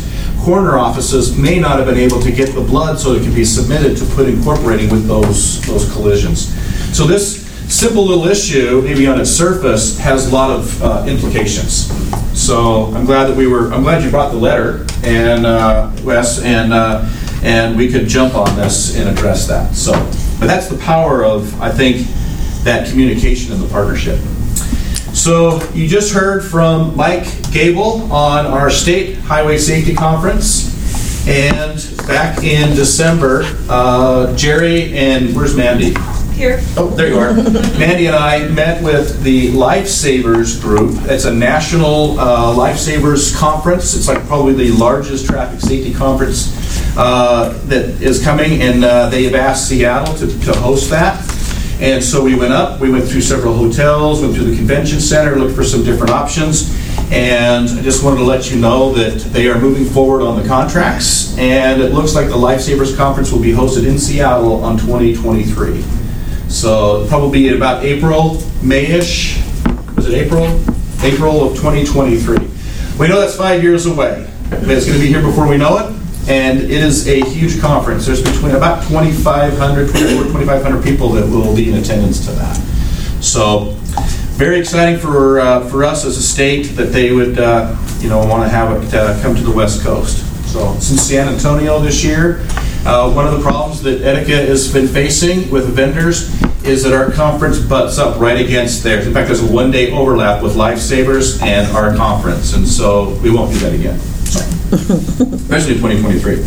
coroner offices may not have been able to get the blood so it can be submitted to put incorporating with those, those collisions. So this simple little issue, maybe on its surface, has a lot of uh, implications. So I'm glad that we were, I'm glad you brought the letter, and uh, Wes, and uh, and we could jump on this and address that. So, but that's the power of, I think, that communication and the partnership. So you just heard from Mike Gable on our state highway safety conference, and back in December, uh, Jerry and where's Mandy? Here. Oh, there you are. Mandy and I met with the Lifesavers group. It's a national uh, Lifesavers conference. It's like probably the largest traffic safety conference uh, that is coming, and uh, they have asked Seattle to, to host that. And so we went up, we went through several hotels, went through the convention center, looked for some different options, and I just wanted to let you know that they are moving forward on the contracts, and it looks like the Lifesavers conference will be hosted in Seattle on twenty twenty-three. So probably in about April, May-ish, was it April? April of twenty twenty-three. We know that's five years away, but it's going to be here before we know it. And it is a huge conference. There's between about twenty-five hundred, twenty-five hundred people that will be in attendance to that. So very exciting for uh, for us as a state that they would uh, you know want to have it uh, come to the West Coast. So it's in San Antonio this year. Uh, one of the problems that Etika has been facing with vendors is that our conference butts up right against theirs. In fact, there's a one-day overlap with Lifesavers and our conference, and so we won't do that again. So, especially in twenty twenty-three.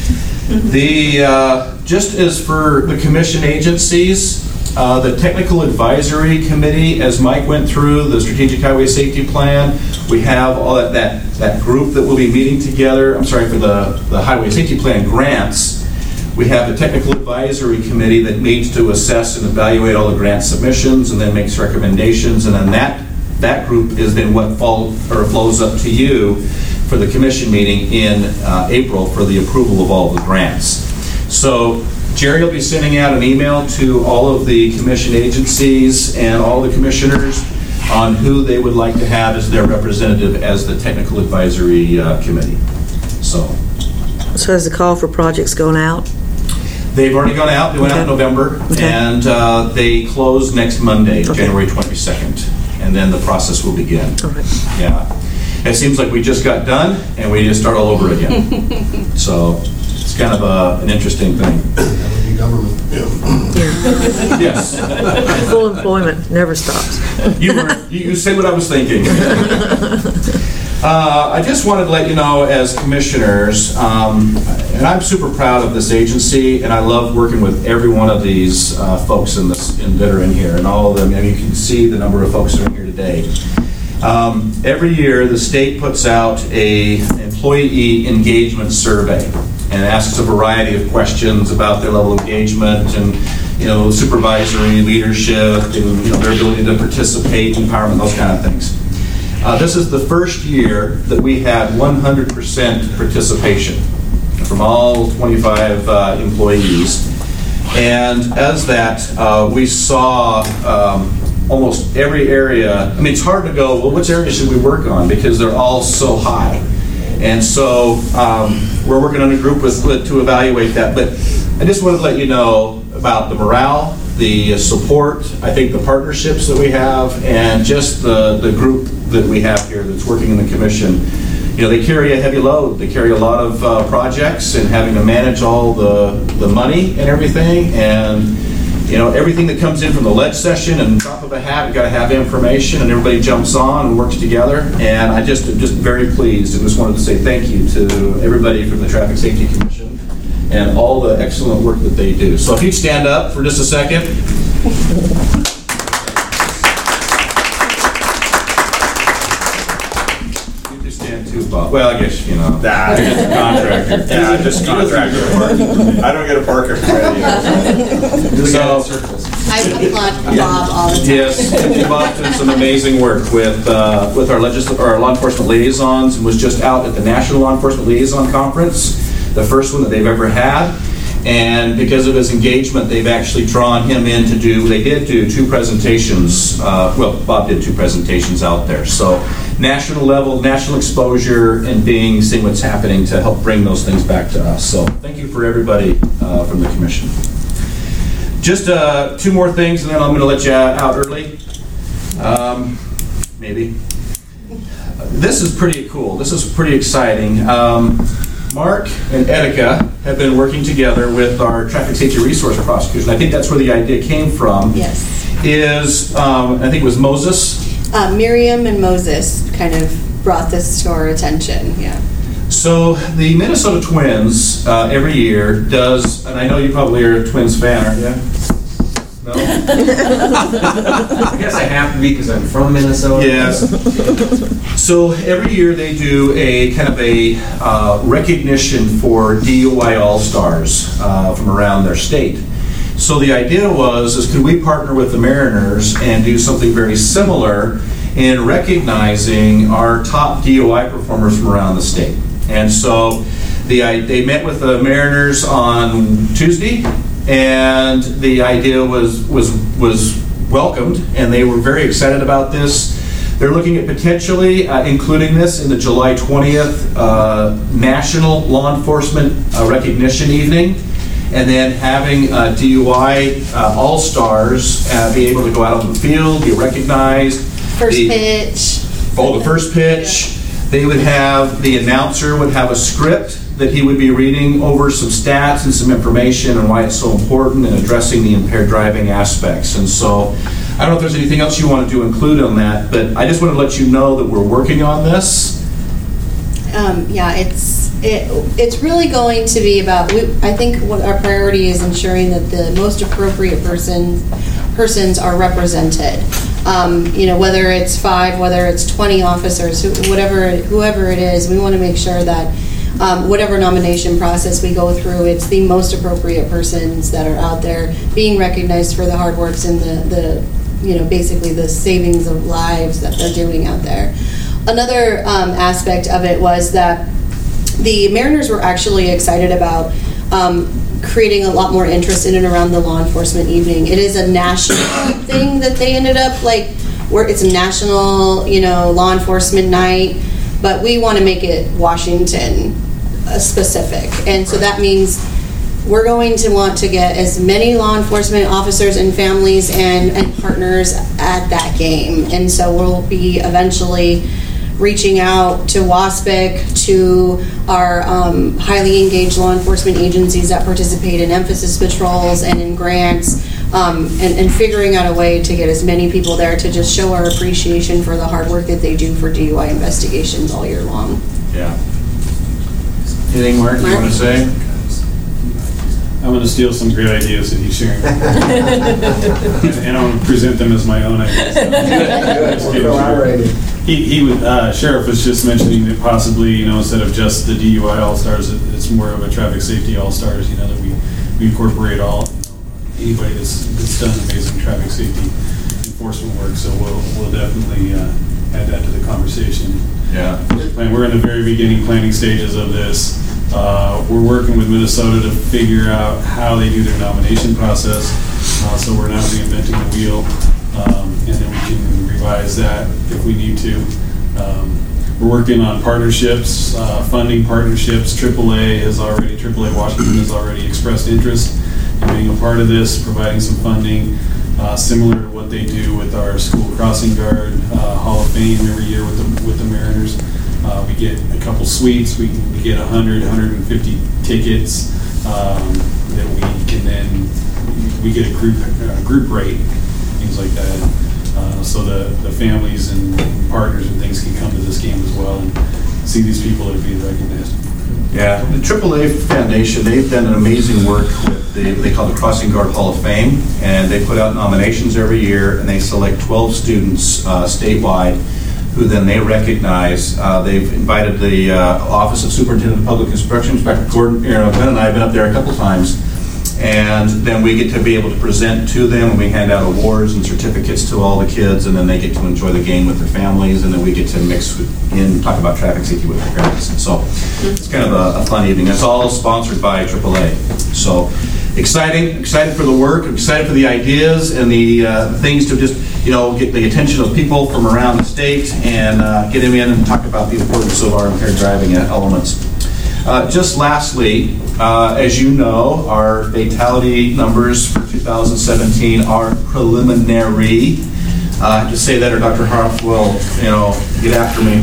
The uh, just as for the commission agencies, uh, the technical advisory committee, as Mike went through the strategic highway safety plan, we have all that that, that group that will be meeting together. I'm sorry for the the highway safety plan grants. We have the technical advisory committee that meets to assess and evaluate all the grant submissions and then makes recommendations, and then that that group is then what fall or flows up to you for the commission meeting in uh, April for the approval of all the grants. So Jerry will be sending out an email to all of the commission agencies and all the commissioners on who they would like to have as their representative as the technical advisory uh, committee. So. So has the call for projects gone out? They've already gone out. They went okay. out in November, okay. and uh, they close next Monday, okay. January twenty-second, and then the process will begin. All right. Yeah. It seems like we just got done, and we just start all over again. So it's kind of a, an interesting thing. That would be government. Yeah. Yes. Full employment never stops. You were, you say what I was thinking. Uh, I just wanted to let you know, as commissioners, um, and I'm super proud of this agency, and I love working with every one of these uh, folks in this in, that are in here, and all of them. I mean, you can see the number of folks that are in here today. Um, every year, the state puts out a employee engagement survey and asks a variety of questions about their level of engagement and, you know, supervisory leadership and, you know, their ability to participate, empowerment, those kind of things. Uh, this is the first year that we had one hundred percent participation from all twenty-five uh, employees. And as that, uh, we saw um, almost every area. I mean, it's hard to go, well, which area should we work on? Because they're all so high. And so um, we're working on a group with, with, to evaluate that. But I just wanted to let you know about the morale, the support, I think the partnerships that we have, and just the, the group that we have here that's working in the commission. You know, they carry a heavy load. They carry a lot of uh, projects and having to manage all the, the money and everything. And, you know, everything that comes in from the ledge session and drop of a hat, you got to have information, and everybody jumps on and works together. And I just am just very pleased and just wanted to say thank you to everybody from the Traffic Safety Commission and all the excellent work that they do. So if you'd stand up for just a second. You just stand too, Bob. Well, I guess, you know. Nah, I'm just a contractor. Yeah, I'm just a contractor. I don't get a park every So, I applaud Bob all the time. yes, Bob did some amazing work with uh, with our legisl- or our law enforcement liaisons, and was just out at the National Law Enforcement Liaison Conference, the first one that they've ever had. And because of his engagement, they've actually drawn him in to do, they did do two presentations, uh, well, Bob did two presentations out there. So national level, national exposure, and being, seeing what's happening to help bring those things back to us. So thank you for everybody uh, from the commission. Just uh, two more things, and then I'm going to let you out early. Um, maybe. This is pretty cool. This is pretty exciting. Um, Mark and Etika have been working together with our traffic safety resource prosecutors. And I think that's where the idea came from. Yes. Is, um, I think it was Moses. Uh, Miriam and Moses kind of brought this to our attention, yeah. So the Minnesota Twins uh, every year does, and I know you probably are a Twins fan, aren't you? No? I guess I have to be because I'm from Minnesota. Yes. So every year they do a kind of a uh, recognition for D U I All-Stars uh, from around their state. So the idea was, is could we partner with the Mariners and do something very similar in recognizing our top D U I performers from around the state? And so the, they met with the Mariners on Tuesday, and the idea was was was welcomed, and they were very excited about this. They're looking at potentially uh, including this in the July twentieth uh, National Law Enforcement uh, Recognition Evening, and then having uh, D U I uh, All-Stars uh, be able to go out on the field, be recognized. First the, pitch. Oh, the first pitch. They would have, the announcer would have a script that he would be reading over some stats and some information and why it's so important in addressing the impaired driving aspects. And so, I don't know if there's anything else you wanted to include on that, but I just want to let you know that we're working on this. Um, yeah, it's it, it's really going to be about, we, I think what our priority is ensuring that the most appropriate person, persons are represented. Um, you know, whether it's five, whether it's twenty officers, who, whatever, whoever it is, we want to make sure that um, whatever nomination process we go through, it's the most appropriate persons that are out there being recognized for the hard works and the, the you know, basically the savings of lives that they're doing out there. Another um, aspect of it was that the Mariners were actually excited about um, creating a lot more interest in and around the law enforcement evening. It is a national thing that they ended up like, where it's a national, you know, law enforcement night, but we want to make it Washington uh, specific, and so that means we're going to want to get as many law enforcement officers and families and, and partners at that game, and so we'll be eventually reaching out to WASPIC, to our um, highly engaged law enforcement agencies that participate in emphasis patrols and in grants, um, and, and figuring out a way to get as many people there to just show our appreciation for the hard work that they do for D U I investigations all year long. Yeah. Anything, Mark, you want to say? I'm going to steal some great ideas that he's sharing. And I'm going to present them as my own ideas. Collaborating. He, he would, uh, Sheriff was just mentioning that possibly, you know, instead of just the D U I All-Stars, it, it's more of a traffic safety All-Stars, you know, that we, we incorporate all, you know, anybody that's, that's done amazing traffic safety enforcement work, so we'll, we'll definitely uh, add that to the conversation. Yeah. And we're in the very beginning planning stages of this. Uh, we're working with Minnesota to figure out how they do their nomination process, uh, so we're not reinventing the wheel, um, and then we can revise that if we need to. Um, we're working on partnerships, uh, funding partnerships. triple A has already, triple A Washington has already expressed interest in being a part of this, providing some funding, uh, similar to what they do with our school crossing guard uh, Hall of Fame every year with the, with the Mariners. Uh, we get a couple suites, we, we get one hundred, one hundred fifty tickets um, that we can then, we get a group uh, group rate, things like that. Uh, so the, the families and partners and things can come to this game as well and see these people that are being recognized. Yeah, the triple A Foundation, they've done an amazing work with the, they call the Crossing Guard Hall of Fame, and they put out nominations every year, and they select twelve students uh, statewide who then they recognize. Uh, they've invited the uh, Office of Superintendent of Public Instruction, Inspector Gordon, you know, Ben and I have been up there a couple times, and then we get to be able to present to them, and we hand out awards and certificates to all the kids, and then they get to enjoy the game with their families, and then we get to mix with, in, talk about traffic safety with their parents. And so it's kind of a, a fun evening. It's all sponsored by triple A. So exciting, excited for the work, excited for the ideas and the uh, things to just, you know, get the attention of people from around the state and uh, get them in and talk about the importance of our impaired driving elements. Uh, just lastly, uh, as you know, our fatality numbers for two thousand seventeen are preliminary. Uh, I have to say that or Doctor Harf will, you know, get after me.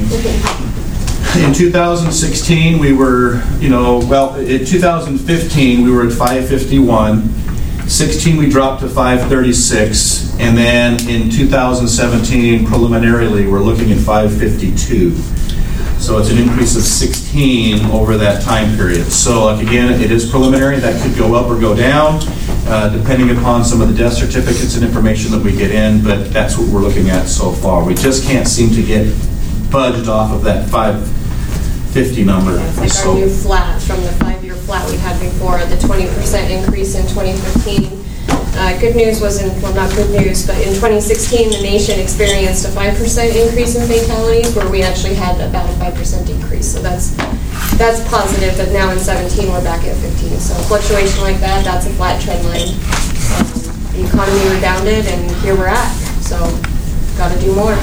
In two thousand sixteen, we were, you know, well, in two thousand fifteen, we were at five fifty-one. sixteen, we dropped to five thirty-six. And then in two thousand seventeen, preliminarily, we're looking at five fifty-two. So it's an increase of sixteen over that time period. So like again, it is preliminary. That could go up or go down, uh, depending upon some of the death certificates and information that we get in, but that's what we're looking at so far. We just can't seem to get budged off of that five fifty number. Yeah, it's like so, our new flat from the five-year flat we had before, the twenty percent increase in twenty fifteen. Uh, good news was in, well, not good news, but in twenty sixteen, the nation experienced a five percent increase in fatalities, where we actually had about a five percent decrease. So that's that's positive, but now in seventeen, we're back at fifteen. So fluctuation like that, that's a flat trend line. Um, the economy rebounded, and here we're at. So got to do more.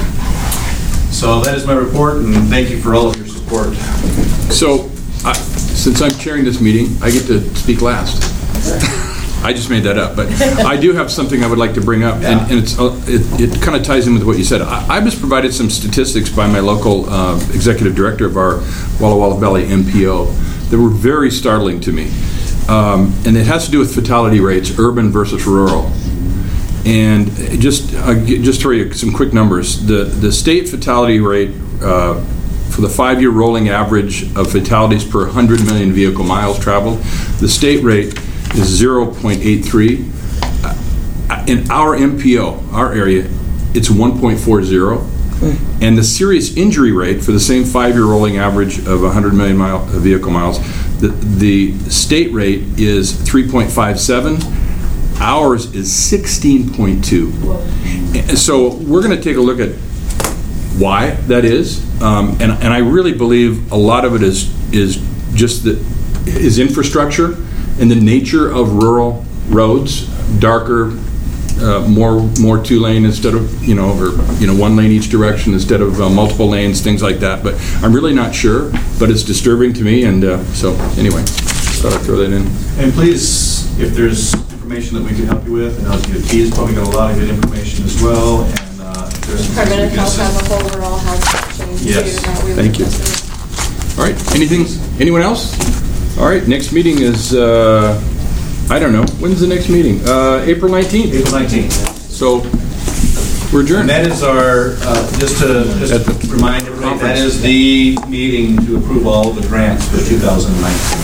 So that is my report, and thank you for all of your support. So, I, since I'm chairing this meeting, I get to speak last. I just made that up, but I do have something I would like to bring up, and, and it's, uh, it, it kind of ties in with what you said. I, I was provided some statistics by my local uh, executive director of our Walla Walla Valley M P O that were very startling to me, um, and it has to do with fatality rates, urban versus rural. And just uh, just for you some quick numbers, the the state fatality rate uh, for the five-year rolling average of fatalities per one hundred million vehicle miles traveled, the state rate is zero point eight three. Uh, in our M P O, our area, it's one point four zero. Mm. And the serious injury rate for the same five-year rolling average of one hundred million mile, uh, vehicle miles, the, the state rate is three point five seven. Ours is sixteen point two. And so we're going to take a look at why that is. Um, and, and I really believe a lot of it is, is just the, is infrastructure and the nature of rural roads, darker, uh, more more two lane instead of, you know, or, you know, one lane each direction instead of uh, multiple lanes, things like that. But I'm really not sure, but it's disturbing to me. And uh, so anyway, thought I'd throw that in. And please, if there's information that we can help you with, and L G O T has probably got a lot of good information as well. And uh, if there's some Department of things Health we can have a whole rural health section Yes. too. That we Thank you. requested. All right, anything, anyone else? All right, next meeting is, uh, I don't know, when's the next meeting? Uh, April nineteenth? April nineteenth. So, we're adjourned. And that is our, uh, just to just to remind everybody, that is the meeting to approve all of the grants for two thousand nineteen.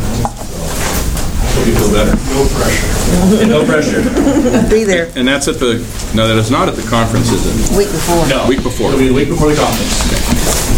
Hope you feel better. No pressure. No pressure. Be there. And that's at the, no, that is not at the conference, is it? Week before. No. Week before. It'll be the week before the conference.